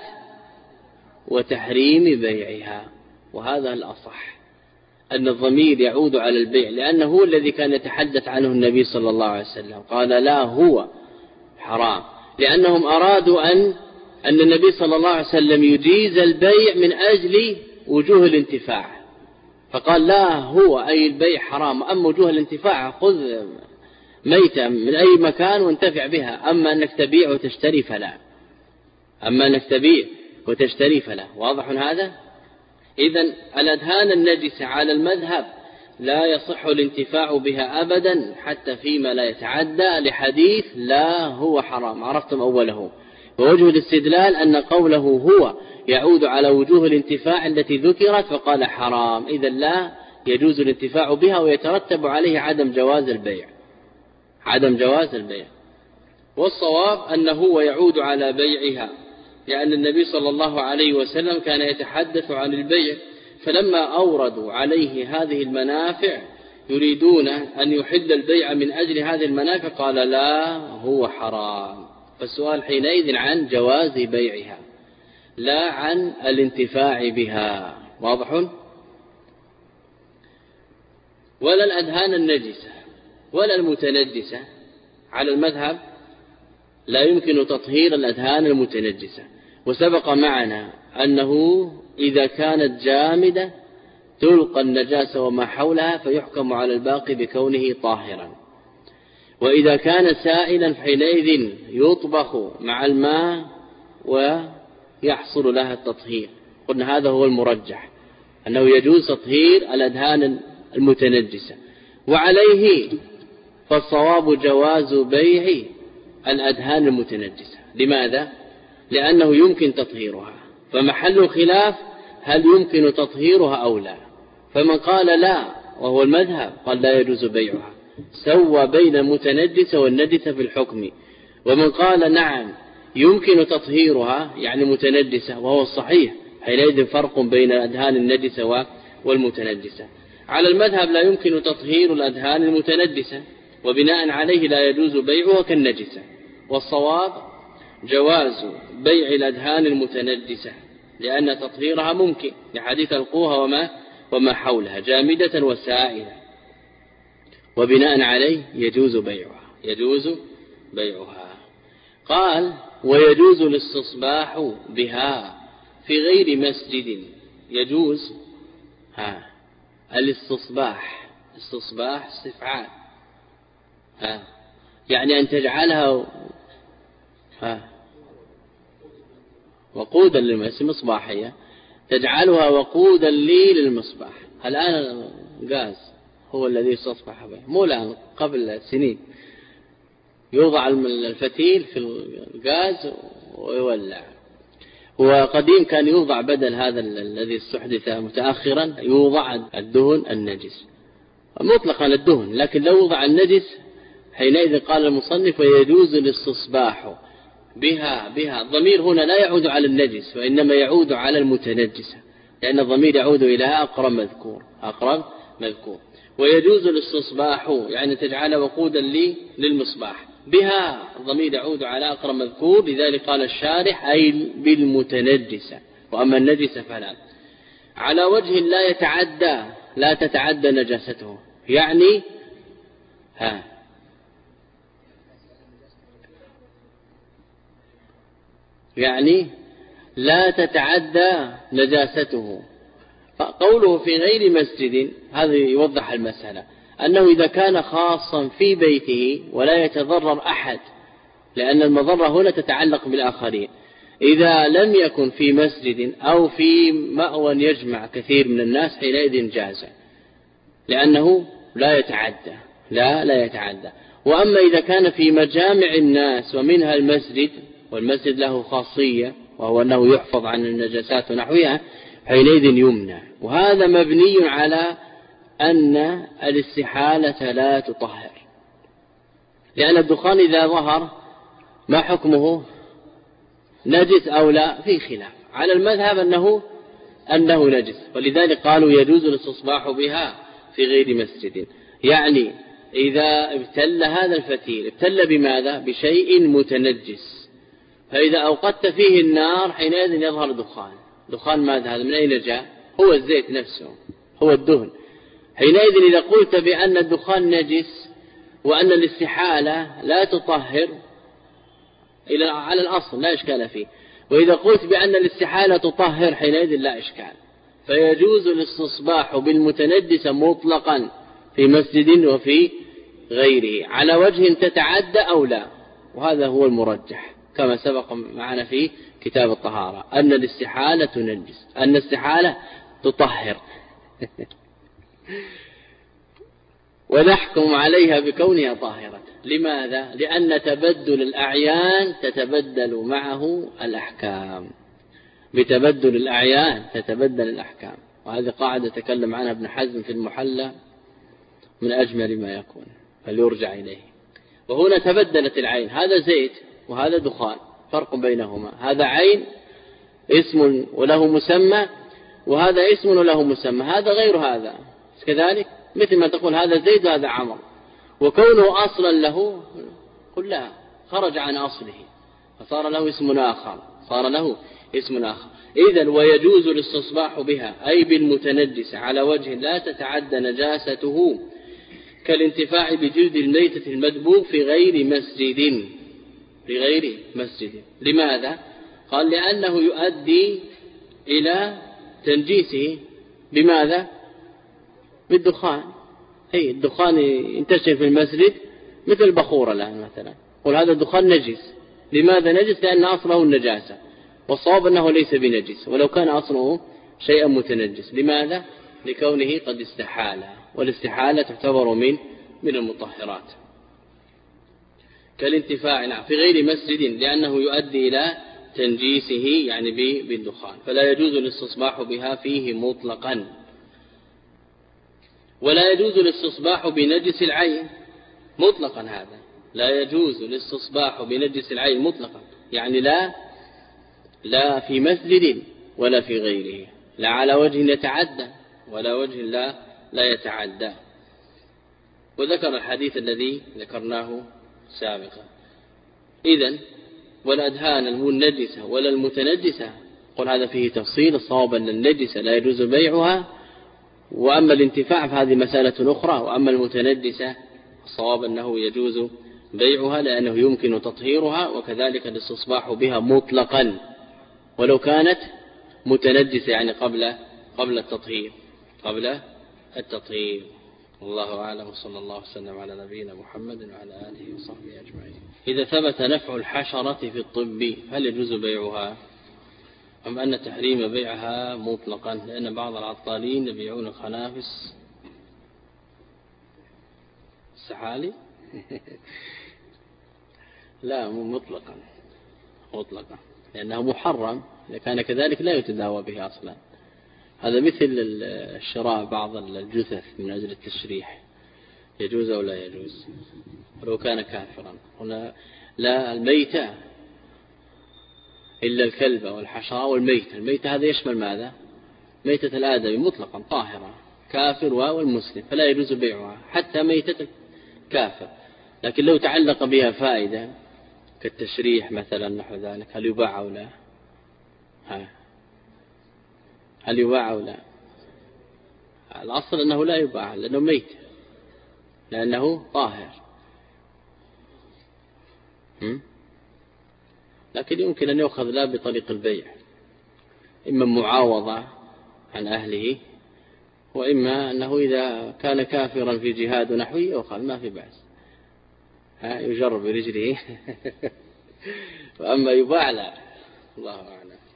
وتحريم بيعها. وهذا الأصح أن الضمير يعود على البيع، لأنه هو الذي كان يتحدث عنه النبي صلى الله عليه وسلم، قال لا هو حرام، لأنهم أرادوا أن أن النبي صلى الله عليه وسلم يجيز البيع من أجل وجوه الانتفاع، فقال لا هو أي البيع حرام، أما وجوه الانتفاع خذ ميتة من أي مكان وانتفع بها، أما أنك تبيع وتشتري فلا، أما أنك تبيع وتشتري فلا. واضح هذا؟ إذن الأدهان النجسة على المذهب لا يصح الانتفاع بها أبدا حتى فيما لا يتعدى لحديث لا هو حرام، عرفتم أوله. ووجه الاستدلال أن قوله هو يعود على وجوه الانتفاع التي ذكرت فقال حرام، إذن لا يجوز الانتفاع بها ويترتب عليه عدم جواز البيع، عدم جواز البيع. والصواب أنه يعود على بيعها، لأن النبي صلى الله عليه وسلم كان يتحدث عن البيع، فلما أوردوا عليه هذه المنافع يريدون أن يحل البيع من أجل هذه المنافع، قال لا هو حرام. فالسؤال حينئذ عن جواز بيعها لا عن الانتفاع بها. واضح؟ ولا الأدهان النجسة ولا المتنجسة على المذهب لا يمكن تطهير الأدهان المتنجسة، وسبق معنا أنه إذا كانت جامدة تلقى النجاسة وما حولها فيحكم على الباقي بكونه طاهرا، وإذا كان سائلا فحينئذ يطبخ مع الماء ويحصل لها التطهير. قلنا هذا هو المرجح، أنه يجوز تطهير الأدهان المتنجسة، وعليه فالصواب جواز بيع الأدهان المتنجسة. لماذا؟ لأنه يمكن تطهيرها، فمحل الخلاف هل يمكن تطهيرها أو لا. فمن قال لا وهو المذهب قال لا يجوز بيعها، سوى بين المتنجسة والنجسة في الحكم. ومن قال نعم يمكن تطهيرها يعني متنجسة وهو الصحيح، حينئذ فرق بين الأدهان النجسة والمتنجسة. على المذهب لا يمكن تطهير الأدهان المتنجسة، وبناء عليه لا يجوز بيعها كالنجسة. والصواب جواز بيع الأدهان المتنجسة، لأن تطهيرها ممكن لحديث القوها وما, وما حولها جامدة وسائلة، وبناء عليه يجوز بيعها يجوز بيعها. قال ويجوز الاستصباح بها في غير مسجد. يجوز ها الاستصباح، استصباح استفعال، ها يعني أن تجعلها ها وقودا للمصباح، مصباحية تجعلها وقودا لي للمصباح. الآن الغاز هو الذي استصبح به، مو الآن، قبل سنين يوضع الفتيل في الغاز ويولع. وقديم كان يوضع بدل هذا الذي استحدث متأخرا يوضع الدهن النجس مطلقا الدهن، لكن لو وضع النجس حينئذ قال المصنف ويجوز الاستصباح بها. بها الضمير هنا لا يعود على النجس وإنما يعود على المتنجسة، لأن الضمير يعود إلى أقرب مذكور أقرب مذكور. ويجوز الاستصباح يعني تجعل وقودا لي للمصباح. بها الضمير يعود على أقرب مذكور، لذلك قال الشارح أي بالمتنجسة، وأما النجسة فلا، على وجه لا يتعدى لا تتعدى نجاسته، يعني ها يعني لا تتعدى نجاسته. قوله في غير مسجد هذا يوضح المسألة، أنه إذا كان خاصا في بيته ولا يتضرر أحد لأن المضرة هنا تتعلق بالآخرين. إذا لم يكن في مسجد أو في مأوى يجمع كثير من الناس حينئذ جاز، لأنه لا يتعدى لا لا يتعدى. وأما إذا كان في مجامع الناس ومنها المسجد، والمسجد له خاصية وهو أنه يحفظ عن النجاسات ونحوها، حينئذ يمنع. وهذا مبني على أن الاستحالة لا تطهر، لأن الدخان إذا ظهر ما حكمه؟ نجس أو لا؟ في خلاف. على المذهب أنه أنه نجس، ولذلك قالوا يجوز الاستصباح بها في غير مسجد. يعني إذا ابتل هذا الفتيل ابتل بماذا؟ بشيء متنجس، فإذا أوقدت فيه النار حينئذ يظهر دخان. دخان ماذا هذا؟ من أين جاء؟ هو الزيت نفسه، هو الدهن. حينئذ إذا قلت بأن الدخان نجس وأن الاستحالة لا تطهر إلى على الأصل لا إشكال فيه، وإذا قلت بأن الاستحالة تطهر حينئذ لا إشكال. فيجوز الاستصباح بالمتنجس مطلقا في مسجد وفي غيره على وجه تتعدى أو لا، وهذا هو المرجح كما سبق معنا في كتاب الطهارة، أن الاستحالة تنجس، أن الاستحالة تطهر ونحكم عليها بكونها طاهرة. لماذا؟ لأن تبدل الأعيان تتبدل معه الأحكام، بتبدل الأعيان تتبدل الأحكام. وهذه قاعدة تكلم عنها ابن حزم في المحلى من أجمل ما يكون، فليرجع إليه. وهنا تبدلت العين، هذا زيت وهذا دخان، فرق بينهما. هذا عين اسم وله مسمى، وهذا اسم وله مسمى، هذا غير هذا كذلك. مثل ما تقول هذا زيد وهذا عمر، وكونه أصلا له قل لا خرج عن أصله فصار له اسم آخر، صار له اسم آخر. إذن ويجوز الاستصباح بها أي بالمتنجس على وجه لا تتعدى نجاسته، كالانتفاع بجلد الميتة المدبوغ في غير مسجد، في غير مسجد. لماذا؟ قال لأنه يؤدي إلى تنجيسه بماذا؟ بالدخان. أي الدخان ينتشر في المسجد مثل البخور الآن مثلا، قل هذا الدخان نجس. لماذا نجس؟ لأن أصله النجاسة، والصواب أنه ليس بنجس ولو كان أصله شيئا متنجس. لماذا؟ لكونه قد استحال، والاستحالة تعتبر من من المطهرات. كالانتفاع في غير مسجد لأنه يؤدي إلى تنجيسه يعني بالدخان، فلا يجوز الاستصباح بها فيه مطلقا. ولا يجوز الاستصباح بنجس العين مطلقا، هذا لا يجوز الاستصباح بنجس العين مطلقا، يعني لا لا في مسجد ولا في غيره، لا على وجه يتعدى ولا وجه لا لا يتعدى. وذكر الحديث الذي ذكرناه سابقا. إذن والأدهان المنجسة ولا المتنجسة قل هذا فيه تفصيل. الصواب أن النجسة لا يجوز بيعها، وأما الانتفاع فهذه مسألة أخرى. وأما المتنجسة الصواب أنه يجوز بيعها لأنه يمكن تطهيرها، وكذلك الاستصباح بها مطلقا ولو كانت متنجسة يعني قبل قبل التطهير قبل التطهير. والله أعلم، وصلى الله وسلم على نبينا محمد وعلى آله وصحبه أجمعين. إذا ثبت نفع الحشرة في الطب هل يجوز بيعها أم أن تحريم بيعها مطلقا؟ لأن بعض العطارين يبيعون الخنافس السحالي لا مطلقا مطلقا لأنه محرم، إذا كان كذلك لا يتداوى به أصلا. هذا مثل الشراء بعض الجثث من أجل التشريح، يجوز أو لا يجوز ولو كان كافرا. هنا لا الميتة إلا الكلبة والحشرة والميتة. الميتة هذا يشمل ماذا؟ ميتة الآدمي مطلقا طاهرة، كافر والمسلم فلا يجوز بيعها حتى ميتة كافر. لكن لو تعلق بها فائدة كالتشريح مثلا نحو ذلك هل يباع أو لا؟ ها. هل يباع أو لا؟ الأصل أنه لا يباع لأنه ميت، لأنه طاهر. هم؟ لكن يمكن أن يأخذ لا بطريق البيع، إما معاوضة عن أهله، وإما أنه إذا كان كافرا في جهاد نحوي يأخذ ما في بأس، ها يجرب برجله وأما يباع لا. الله أعلم.